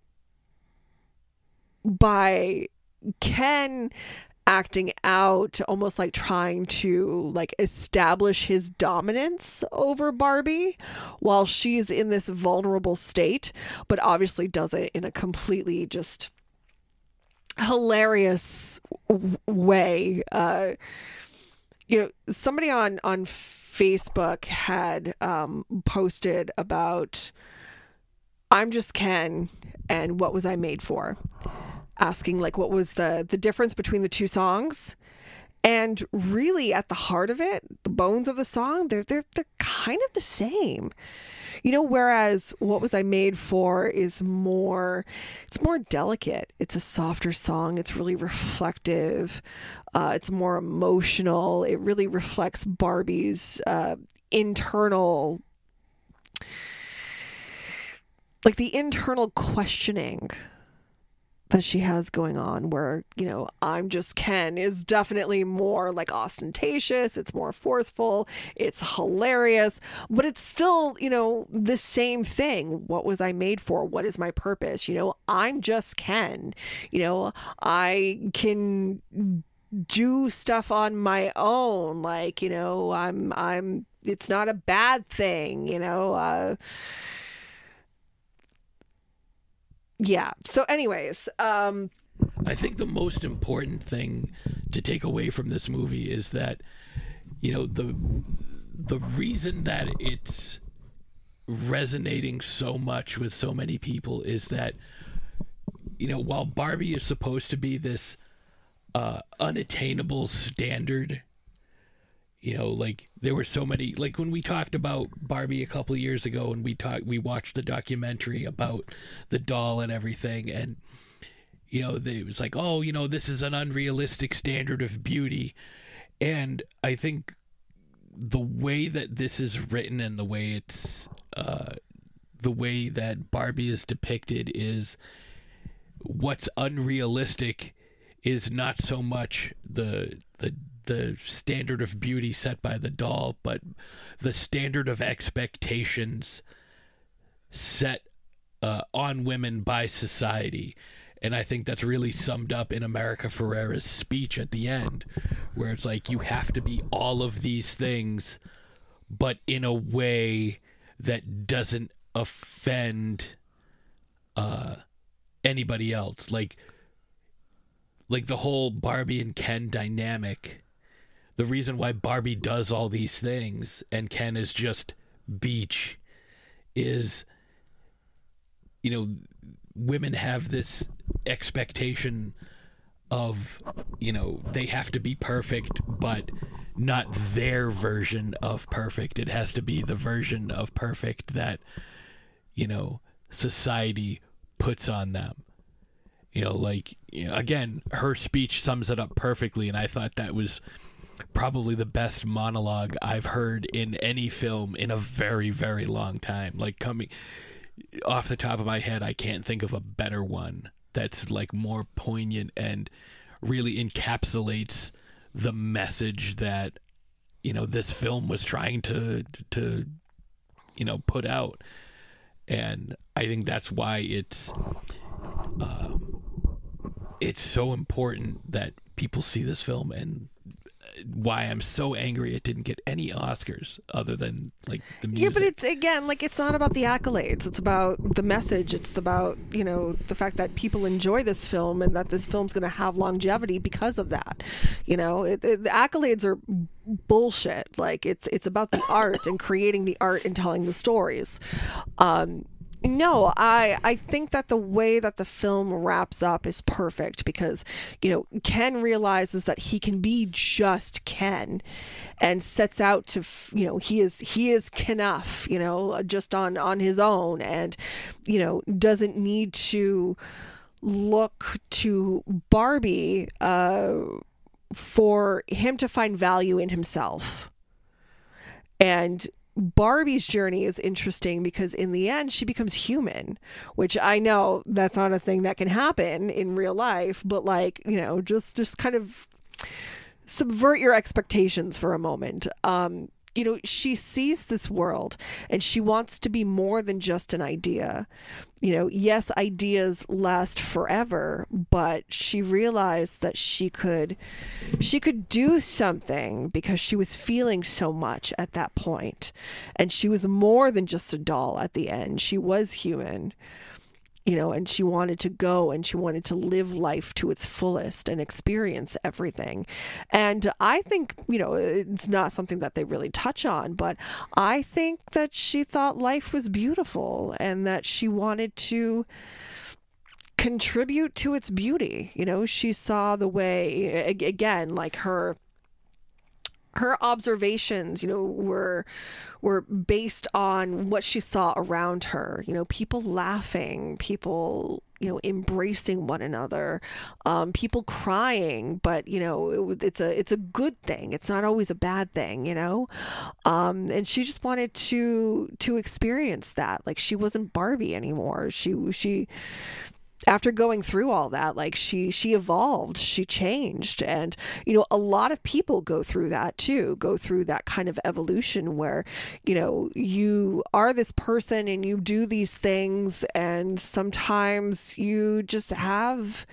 Speaker 6: by Ken acting out, almost like trying to like establish his dominance over Barbie while she's in this vulnerable state, but obviously does it in a completely just hilarious w- way. Uh, you know, somebody on, on Facebook had um, posted about I'm Just Ken and What Was I Made For? Asking like what was the the difference between the two songs. And really at the heart of it, the bones of the song, they're they're they're kind of the same. You know, whereas What Was I Made For is more, it's more delicate. It's a softer song. It's really reflective. Uh, it's more emotional. It really reflects Barbie's uh, internal, like the internal questioning that she has going on, where, you know, I'm Just Ken is definitely more like ostentatious. It's more forceful. It's hilarious, but it's still, you know, the same thing. What was I made for? What is my purpose? You know, I'm just Ken. You know, I can do stuff on my own. Like, you know, I'm, I'm, it's not a bad thing, you know, uh, yeah. So anyways, um,
Speaker 5: I think the most important thing to take away from this movie is that, you know, the the reason that it's resonating so much with so many people is that, you know, while Barbie is supposed to be this uh, unattainable standard, you know, like there were so many, like when we talked about Barbie a couple of years ago and we talked, we watched the documentary about the doll and everything. And, you know, they, it was like, oh, you know, this is an unrealistic standard of beauty. And I think the way that this is written and the way it's, uh, the way that Barbie is depicted is what's unrealistic is not so much the, the, the standard of beauty set by the doll, but the standard of expectations set uh, on women by society. And I think that's really summed up in America Ferrera's speech at the end, where it's like, you have to be all of these things, but in a way that doesn't offend uh, anybody else. Like, like the whole Barbie and Ken dynamic, the reason why Barbie does all these things and Ken is just beach is, you know, women have this expectation of, you know, they have to be perfect, but not their version of perfect. It has to be the version of perfect that, you know, society puts on them. You know, like, you know, again, her speech sums it up perfectly, and I thought that was probably the best monologue I've heard in any film in a very, very long time. Like, coming off the top of my head, I can't think of a better one that's like more poignant and really encapsulates the message that, you know, this film was trying to to you know, put out. And I think that's why it's um, it's so important that people see this film and why I'm so angry it didn't get any Oscars other than like the music.
Speaker 6: Yeah, but it's again like it's not about the accolades. It's about the message. It's about, you know, the fact that people enjoy this film and that this film's going to have longevity because of that. You know, it, it, the accolades are bullshit. Like it's it's about the art and creating the art and telling the stories. Um, No, I I think that the way that the film wraps up is perfect because, you know, Ken realizes that he can be just Ken and sets out to, you know, he is he is Kenough, you know, just on, on his own and, you know, doesn't need to look to Barbie uh, for him to find value in himself. And Barbie's journey is interesting because in the end she becomes human, which I know that's not a thing that can happen in real life, but like, you know, just just kind of subvert your expectations for a moment. Um, you know, she sees this world and she wants to be more than just an idea. You know, yes, ideas last forever, but she realized that she could she could do something because she was feeling so much at that point. And she was more than just a doll at the end. She was human. You know, and she wanted to go and she wanted to live life to its fullest and experience everything. And I think, you know, it's not something that they really touch on, but I think that she thought life was beautiful and that she wanted to contribute to its beauty. You know, she saw the way, again, like her her observations, you know, were were based on what she saw around her. You know, people laughing, people, you know, embracing one another, um, people crying, but you know, it, it's a it's a good thing. It's not always a bad thing, you know. Um, and she just wanted to to experience that. Like she wasn't Barbie anymore. She she. After going through all that, like she she evolved, she changed. And, you know, a lot of people go through that too, go through that kind of evolution where, you know, you are this person and you do these things and sometimes you just have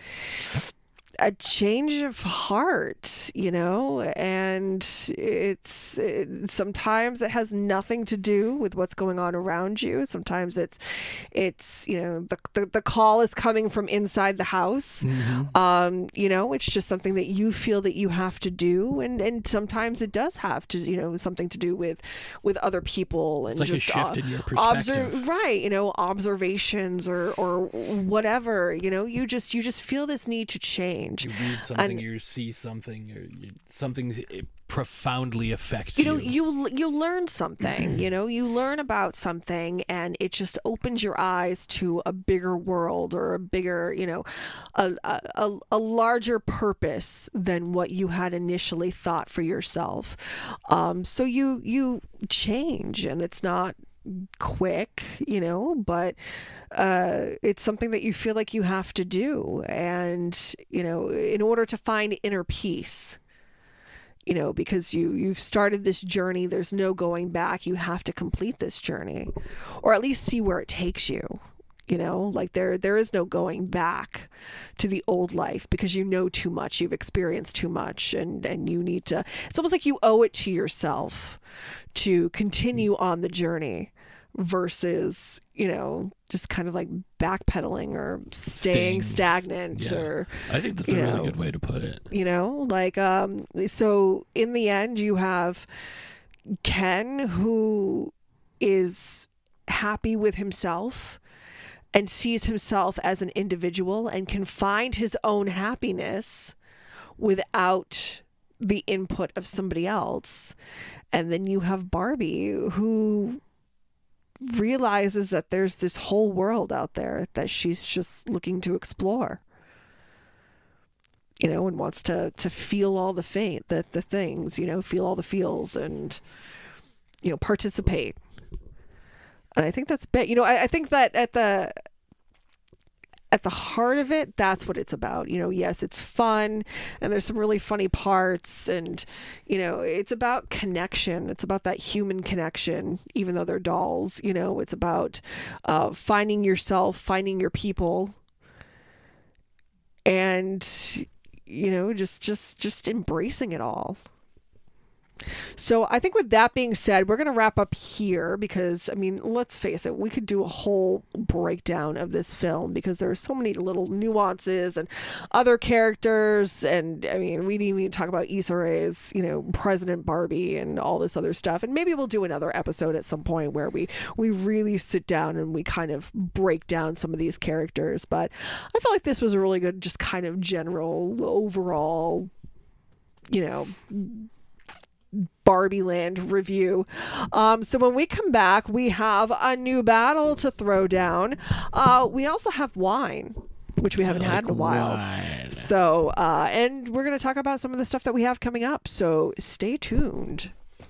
Speaker 6: a change of heart, you know, and it's it, sometimes it has nothing to do with what's going on around you. Sometimes it's it's you know the the, the call is coming from inside the house. Mm-hmm. Um, you know, it's just something that you feel that you have to do, and and sometimes it does have to, you know, something to do with with other people and
Speaker 5: it's like
Speaker 6: just
Speaker 5: a shift
Speaker 6: uh,
Speaker 5: in your perspective.
Speaker 6: obser- right, you know, observations or or whatever. You know, you just you just feel this need to change.
Speaker 5: You read something,
Speaker 6: And-
Speaker 5: you see something, or you, something it profoundly affects you.
Speaker 6: you know you you learn something, you know you learn about something and it just opens your eyes to a bigger world or a bigger, you know a a, a larger purpose than what you had initially thought for yourself. Um so you you change, and it's not quick, you know, but uh, it's something that you feel like you have to do. And, you know, in order to find inner peace, you know, because you, you've started this journey, there's no going back. You have to complete this journey or at least see where it takes you. You know, like there, there is no going back to the old life because you know too much, you've experienced too much, and, and you need to, it's almost like you owe it to yourself to continue on the journey versus, you know, just kind of like backpedaling or staying,
Speaker 5: Staying,
Speaker 6: stagnant
Speaker 5: yeah.
Speaker 6: or,
Speaker 5: I think that's a
Speaker 6: you
Speaker 5: really
Speaker 6: know,
Speaker 5: good way to put it.
Speaker 6: you know, like, um, so in the end you have Ken who is happy with himself and sees himself as an individual and can find his own happiness without the input of somebody else. And then you have Barbie who realizes that there's this whole world out there that she's just looking to explore, you know, and wants to, to feel all the faint, the, the things, you know, feel all the feels and, you know, participate. And I think that's big. You know, I, I think that at the at the heart of it, that's what it's about. You know, yes, it's fun and there's some really funny parts, and you know, it's about connection. It's about that human connection, even though they're dolls. You know, it's about uh, finding yourself, finding your people, and you know, just just just embracing it all. So I think with that being said, we're going to wrap up here because, I mean, let's face it, we could do a whole breakdown of this film because there are so many little nuances and other characters. And I mean, we didn't even talk about Issa Rae's, you know, President Barbie and all this other stuff. And maybe we'll do another episode at some point where we, we really sit down and we kind of break down some of these characters. But I felt like this was a really good, just kind of general, overall, you know, Barbie Land review. Um, so when we come back, we have a new battle to throw down. Uh, we also have wine, which we haven't
Speaker 5: I
Speaker 6: had
Speaker 5: like
Speaker 6: in a while.
Speaker 5: wine.
Speaker 6: So, uh, and we're going to talk about some of the stuff that we have coming up. So stay tuned.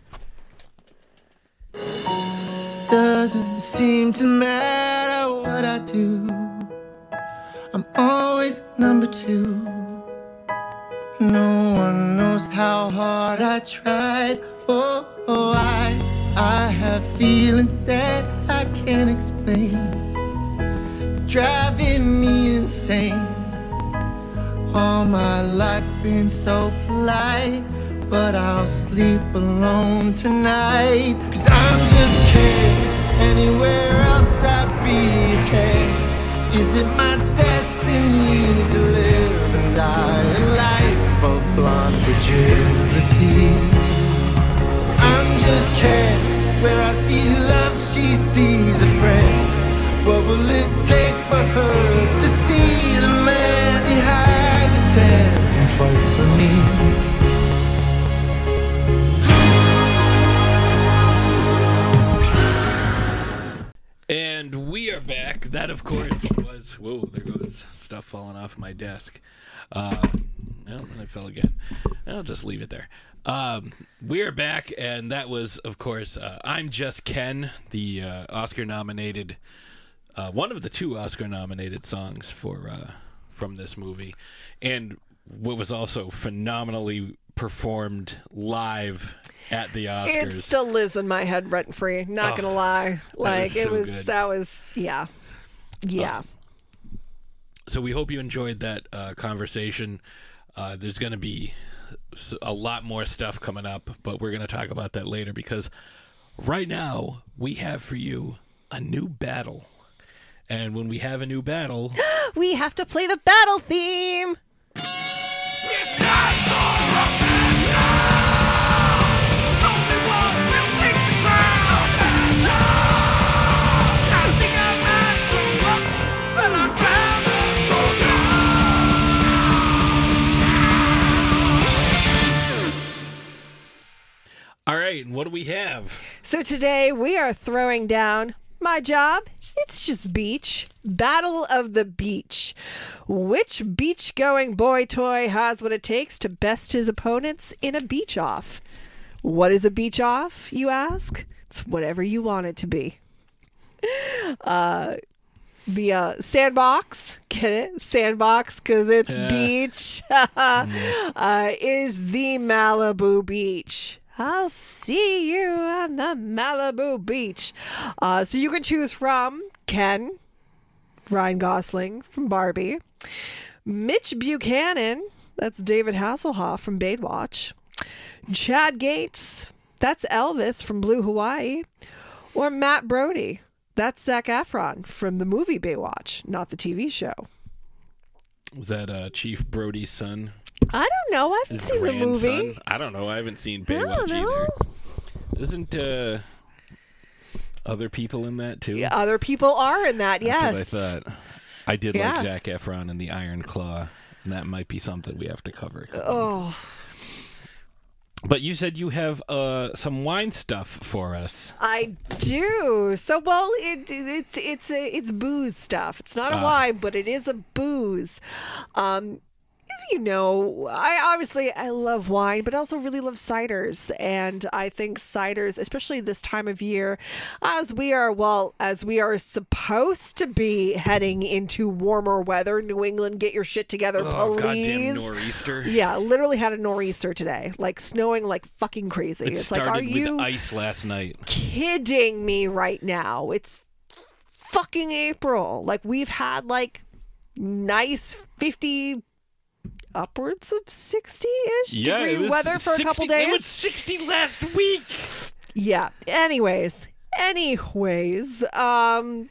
Speaker 12: Doesn't seem to matter what I do. I'm always number two. No one knows how hard I tried. Oh, oh, I, I have feelings that I can't explain, driving me insane. All my life been so polite, but I'll sleep alone tonight. Cause I'm just kidding. Anywhere else I'd be a ten. Is it my destiny to live and die a life of blonde fragility? I'm just kidding. Where I see love, she sees a friend. What will it take for her to see the man behind the tent and fight for me?
Speaker 5: And we are back. That, of course, was... Whoa, there goes stuff falling off my desk. Uh, well, and it fell again. I'll just leave it there. Um, we are back, and that was, of course, uh, I'm Just Ken, the uh, Oscar-nominated... Uh, one of the two Oscar-nominated songs for uh, from this movie. And what was also phenomenally performed live at the Oscars.
Speaker 6: It still lives in my head rent free. Not
Speaker 5: Oh,
Speaker 6: gonna lie, like
Speaker 5: was
Speaker 6: it
Speaker 5: so
Speaker 6: was.
Speaker 5: good.
Speaker 6: That was yeah, yeah.
Speaker 5: Uh, so we hope you enjoyed that uh, conversation. Uh, there's going to be s- a lot more stuff coming up, but we're going to talk about that later because right now we have for you a new battle. And when we have a new battle,
Speaker 6: We have to play the battle theme.
Speaker 5: all right, and what do we have?
Speaker 6: So today we are throwing down my job. It's just beach. Battle of the beach. Which beach-going boy toy has what it takes to best his opponents in a beach off? What is a beach off, you ask? It's whatever you want it to be. Uh, the uh, sandbox, get it? Sandbox, because it's
Speaker 13: Yeah.
Speaker 6: beach, uh, is the Malibu beach. I'll see you on the Malibu beach. Uh, so you can choose from Ken, Ryan Gosling from Barbie, Mitch Buchanan, that's David Hasselhoff from Baywatch, Chad Gates, that's Elvis from Blue Hawaii, or Matt Brody, that's Zac Efron from the movie Baywatch, not the T V show.
Speaker 5: Was that uh, Chief Brody's son?
Speaker 6: I don't know. I haven't
Speaker 5: His
Speaker 6: seen the movie.
Speaker 5: grandson? I don't know. I haven't seen
Speaker 6: I don't
Speaker 5: Baywatch
Speaker 6: know.
Speaker 5: either. Isn't uh, other people in that too?
Speaker 6: Yeah, other people are in that, yes.
Speaker 5: That's what I thought. I did
Speaker 6: Yeah.
Speaker 5: like Zac Efron in the Iron Claw, and that might be something we have to cover.
Speaker 6: Oh.
Speaker 5: But you said you have uh, some wine stuff for us.
Speaker 6: I do. So, well, it, it's it's a, it's booze stuff. It's not a
Speaker 5: Ah.
Speaker 6: wine, but it is a booze. Um, you know, I obviously I love wine, but I also really love ciders, and I think ciders, especially this time of year, as we are well as we are supposed to be heading into warmer weather. New England, get your shit together,
Speaker 5: Oh,
Speaker 6: please.
Speaker 5: goddamn nor'easter.
Speaker 6: Yeah, literally had a nor'easter today, like snowing like fucking crazy.
Speaker 5: It
Speaker 6: it's
Speaker 5: started
Speaker 6: like, are
Speaker 5: with
Speaker 6: you
Speaker 5: ice last night.
Speaker 6: kidding me right now? It's fucking April. Like we've had like nice fifty upwards of sixty-ish
Speaker 5: Yeah,
Speaker 6: degree
Speaker 5: it was
Speaker 6: weather for
Speaker 5: sixty,
Speaker 6: a couple days.
Speaker 5: It was sixty last week.
Speaker 6: Yeah. Anyways, anyways, um,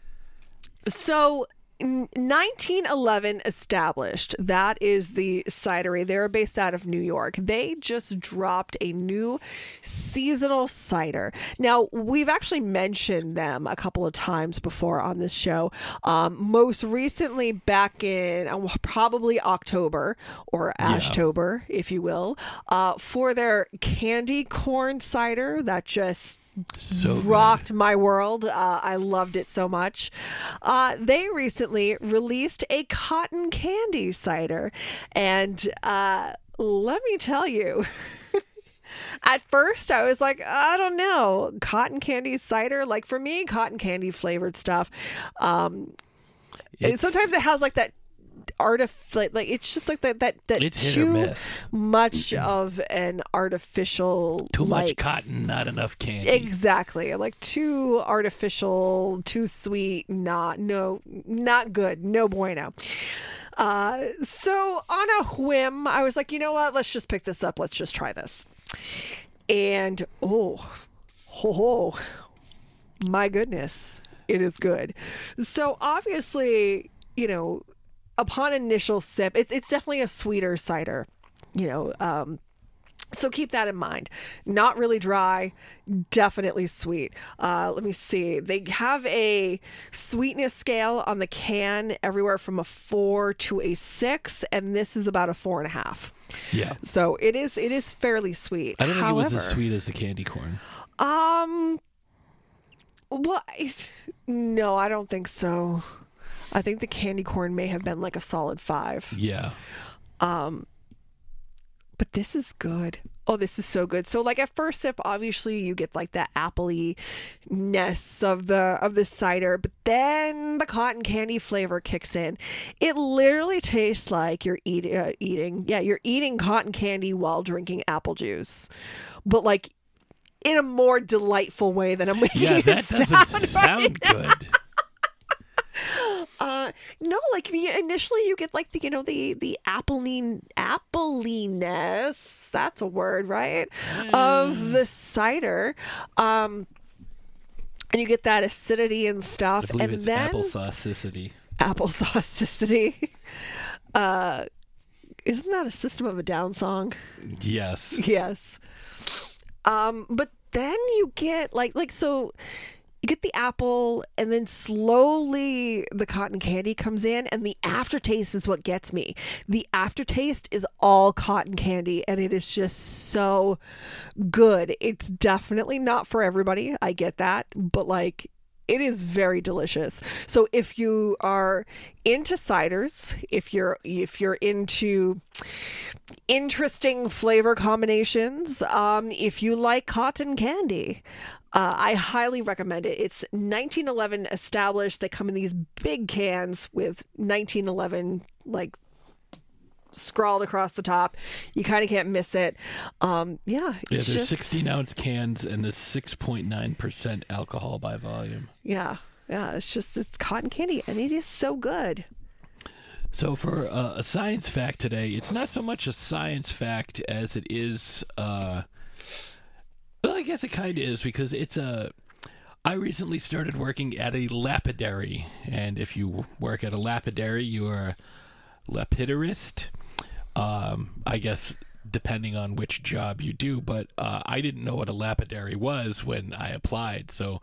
Speaker 6: so nineteen eleven established. That is the cidery. They're based out of New York. They just dropped a new seasonal cider. Now, we've actually mentioned them a couple of times before on this show. Um, most recently back in uh, probably October or Ashtober, yeah. if you will, uh, for their candy corn cider that just So rocked good. my world. Uh, I loved it so much. Uh, they recently released a cotton candy cider. And uh, let me tell you, at first I was like, I don't know, cotton candy cider. Like for me, cotton candy flavored stuff. Um, it, sometimes it has like that artificial, like it's just like that that that
Speaker 5: it's
Speaker 6: too much of an artificial,
Speaker 5: too
Speaker 6: like,
Speaker 5: much cotton, not enough candy.
Speaker 6: Exactly, like too artificial, too sweet. Not no, not good. No bueno. Uh, so on a whim, I was like, you know what? Let's just pick this up. Let's just try this. And oh, oh, my goodness, it is good. So obviously, you know, upon initial sip, it's it's definitely a sweeter cider, you know. Um, so keep that in mind. Not really dry, definitely sweet. Uh, let me see. They have a sweetness scale on the can, everywhere from a four to a six, and this is about a four and a half.
Speaker 5: Yeah.
Speaker 6: So it is it is fairly sweet.
Speaker 5: I don't think
Speaker 6: However,
Speaker 5: it was as sweet as the candy corn.
Speaker 6: Um. Well, I, no, I don't think so. I think the candy corn may have been like a solid five.
Speaker 5: Yeah.
Speaker 6: Um, but this is good. Oh, this is so good. So like at first sip, obviously you get like that appley-ness of the of the cider, but then the cotton candy flavor kicks in. It literally tastes like you're eat, uh, eating, yeah, you're eating cotton candy while drinking apple juice, but like in a more delightful way than I'm making
Speaker 5: Yeah, that
Speaker 6: it
Speaker 5: doesn't
Speaker 6: sound,
Speaker 5: sound
Speaker 6: right
Speaker 5: good.
Speaker 6: Uh, no, like initially you get like the, you know, the, the appley, appley-ness, that's a word, right? Mm. Of the cider. Um, and you get that acidity and stuff.
Speaker 5: I believe
Speaker 6: and
Speaker 5: it's
Speaker 6: then
Speaker 5: applesauce-icity.
Speaker 6: Applesauce-icity. Uh, isn't that a System of a Down song?
Speaker 5: Yes.
Speaker 6: Yes. Um, but then you get like, like, so you get the apple and then slowly the cotton candy comes in, and the aftertaste is what gets me. The aftertaste is all cotton candy, and it is just so good. It's definitely not for everybody. I get that, but like, it is very delicious. So if you are into ciders, if you're if you're into interesting flavor combinations, um, if you like cotton candy, uh, I highly recommend it. It's nineteen eleven established. They come in these big cans with nineteen eleven like scrawled across the top. You kind of can't miss it. Um, yeah,
Speaker 5: Yeah,
Speaker 6: it's
Speaker 5: there's
Speaker 6: just,
Speaker 5: sixteen ounce cans and there's six point nine percent alcohol by volume.
Speaker 6: Yeah, yeah, it's just, it's cotton candy, and it is so good.
Speaker 5: So for uh, a science fact today, it's not so much a science fact as it is, uh, well, I guess it kind of is, because it's a, I recently started working at a lapidary, and if you work at a lapidary, you are a lapidarist. Um, I guess depending on which job you do, but uh, I didn't know what a lapidary was when I applied. So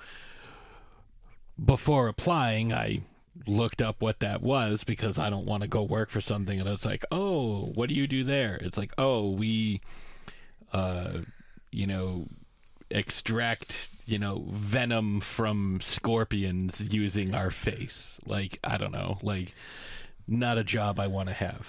Speaker 5: before applying, I looked up what that was, because I don't want to go work for something and it's like, oh, what do you do there? It's like, oh, we, uh, you know, extract, you know, venom from scorpions using our face. Like, I don't know, like, not a job I want to have.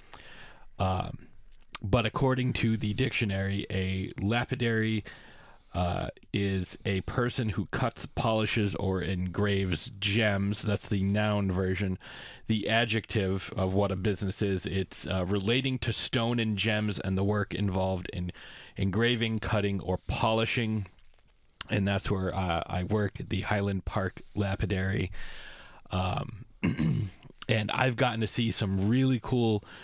Speaker 5: Um, but according to the dictionary, a lapidary uh, is a person who cuts, polishes, or engraves gems. That's the noun version. The adjective of what a business is, it's uh, relating to stone and gems and the work involved in engraving, cutting, or polishing. And that's where uh, I work at the Highland Park Lapidary. Um, and I've gotten to see some really cool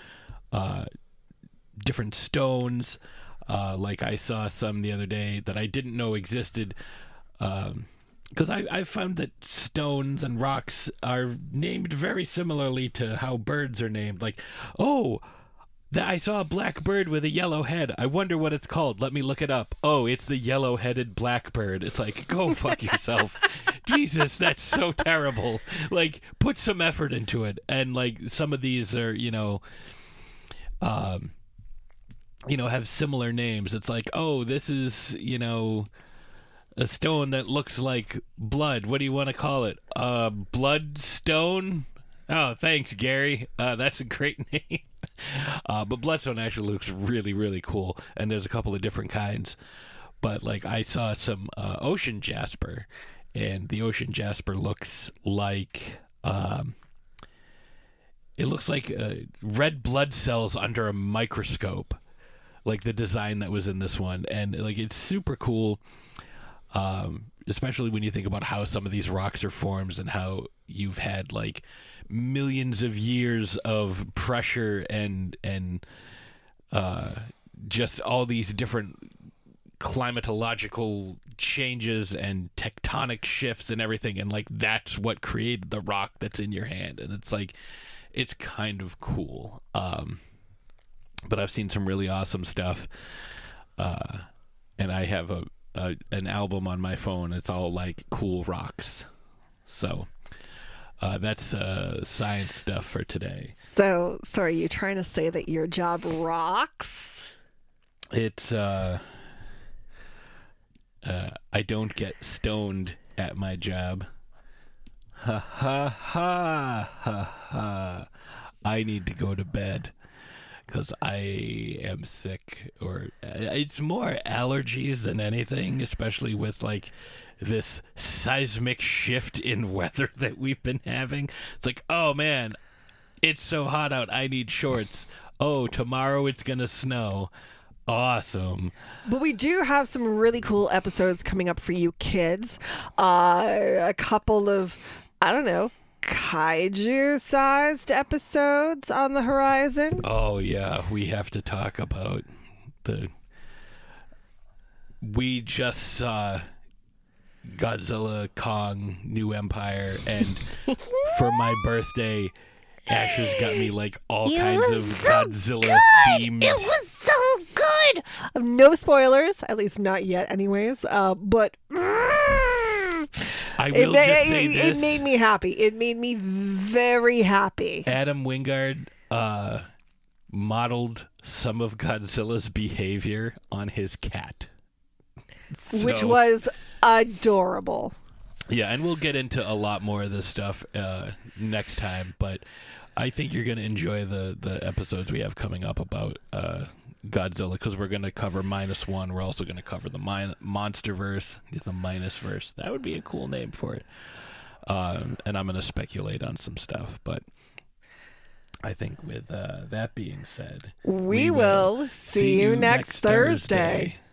Speaker 5: uh, different stones. Uh, like I saw some the other day that I didn't know existed. Um, Because I, I found that stones and rocks are named very similarly to how birds are named. Like, oh, th- I saw a black bird with a yellow head. I wonder what it's called. Let me look it up. Oh, it's the yellow-headed blackbird. It's like, go fuck yourself. Jesus, that's so terrible. Like, put some effort into it. And, like, some of these are, you know, um, you know, have similar names. It's like, oh, this is, you know... a stone that looks like blood. What do you want to call it? Uh, bloodstone? Oh, thanks, Gary. Uh, that's a great name. uh, but bloodstone actually looks really, really cool. And there's a couple of different kinds. But, like, I saw some uh, ocean jasper. And the ocean jasper looks like... Um, it looks like uh, red blood cells under a microscope. Like the design that was in this one. And, like, it's super cool. Um, especially when you think about how some of these rocks are formed and how you've had like millions of years of pressure and and uh, just all these different climatological changes and tectonic shifts and everything, and like that's what created the rock that's in your hand. And it's like it's kind of cool. Um, but I've seen some really awesome stuff, uh, and I have a Uh, an album on my phone. It's all like cool rocks. So uh, that's uh, science stuff for today.
Speaker 6: So, so are you trying to say that your job rocks?
Speaker 5: It's uh, uh, I don't get stoned at my job. Ha ha ha ha ha. I need to go to bed. Because I am sick, or it's more allergies than anything, especially with like this seismic shift in weather that we've been having. It's like, oh man, it's so hot out, I need shorts. Oh, tomorrow it's gonna snow. Awesome.
Speaker 6: But we do have some really cool episodes coming up for you kids. Uh, a couple of, I don't know, kaiju-sized episodes on the horizon.
Speaker 5: Oh, yeah. We have to talk about the... We just saw Godzilla, Kong, New Empire, and for my birthday, Ashes got me, like, all
Speaker 6: It
Speaker 5: kinds
Speaker 6: was
Speaker 5: of
Speaker 6: so
Speaker 5: Godzilla-themed...
Speaker 6: It was so good! No spoilers, at least not yet anyways, uh, but...
Speaker 5: I will
Speaker 6: it,
Speaker 5: just
Speaker 6: it,
Speaker 5: say
Speaker 6: it,
Speaker 5: this.
Speaker 6: It made me happy. It made me very happy.
Speaker 5: Adam Wingard uh, modeled some of Godzilla's behavior on his cat.
Speaker 6: Which
Speaker 5: So-
Speaker 6: was adorable.
Speaker 5: Yeah, and we'll get into a lot more of this stuff uh, next time, but I think you're going to enjoy the, the episodes we have coming up about uh, Godzilla, because we're going to cover Minus One. We're also going to cover the min- Monsterverse, the Minus Verse. That would be a cool name for it. Um, and I'm going to speculate on some stuff, but I think with uh, that being said,
Speaker 6: We, will see, you next Thursday.
Speaker 5: Thursday.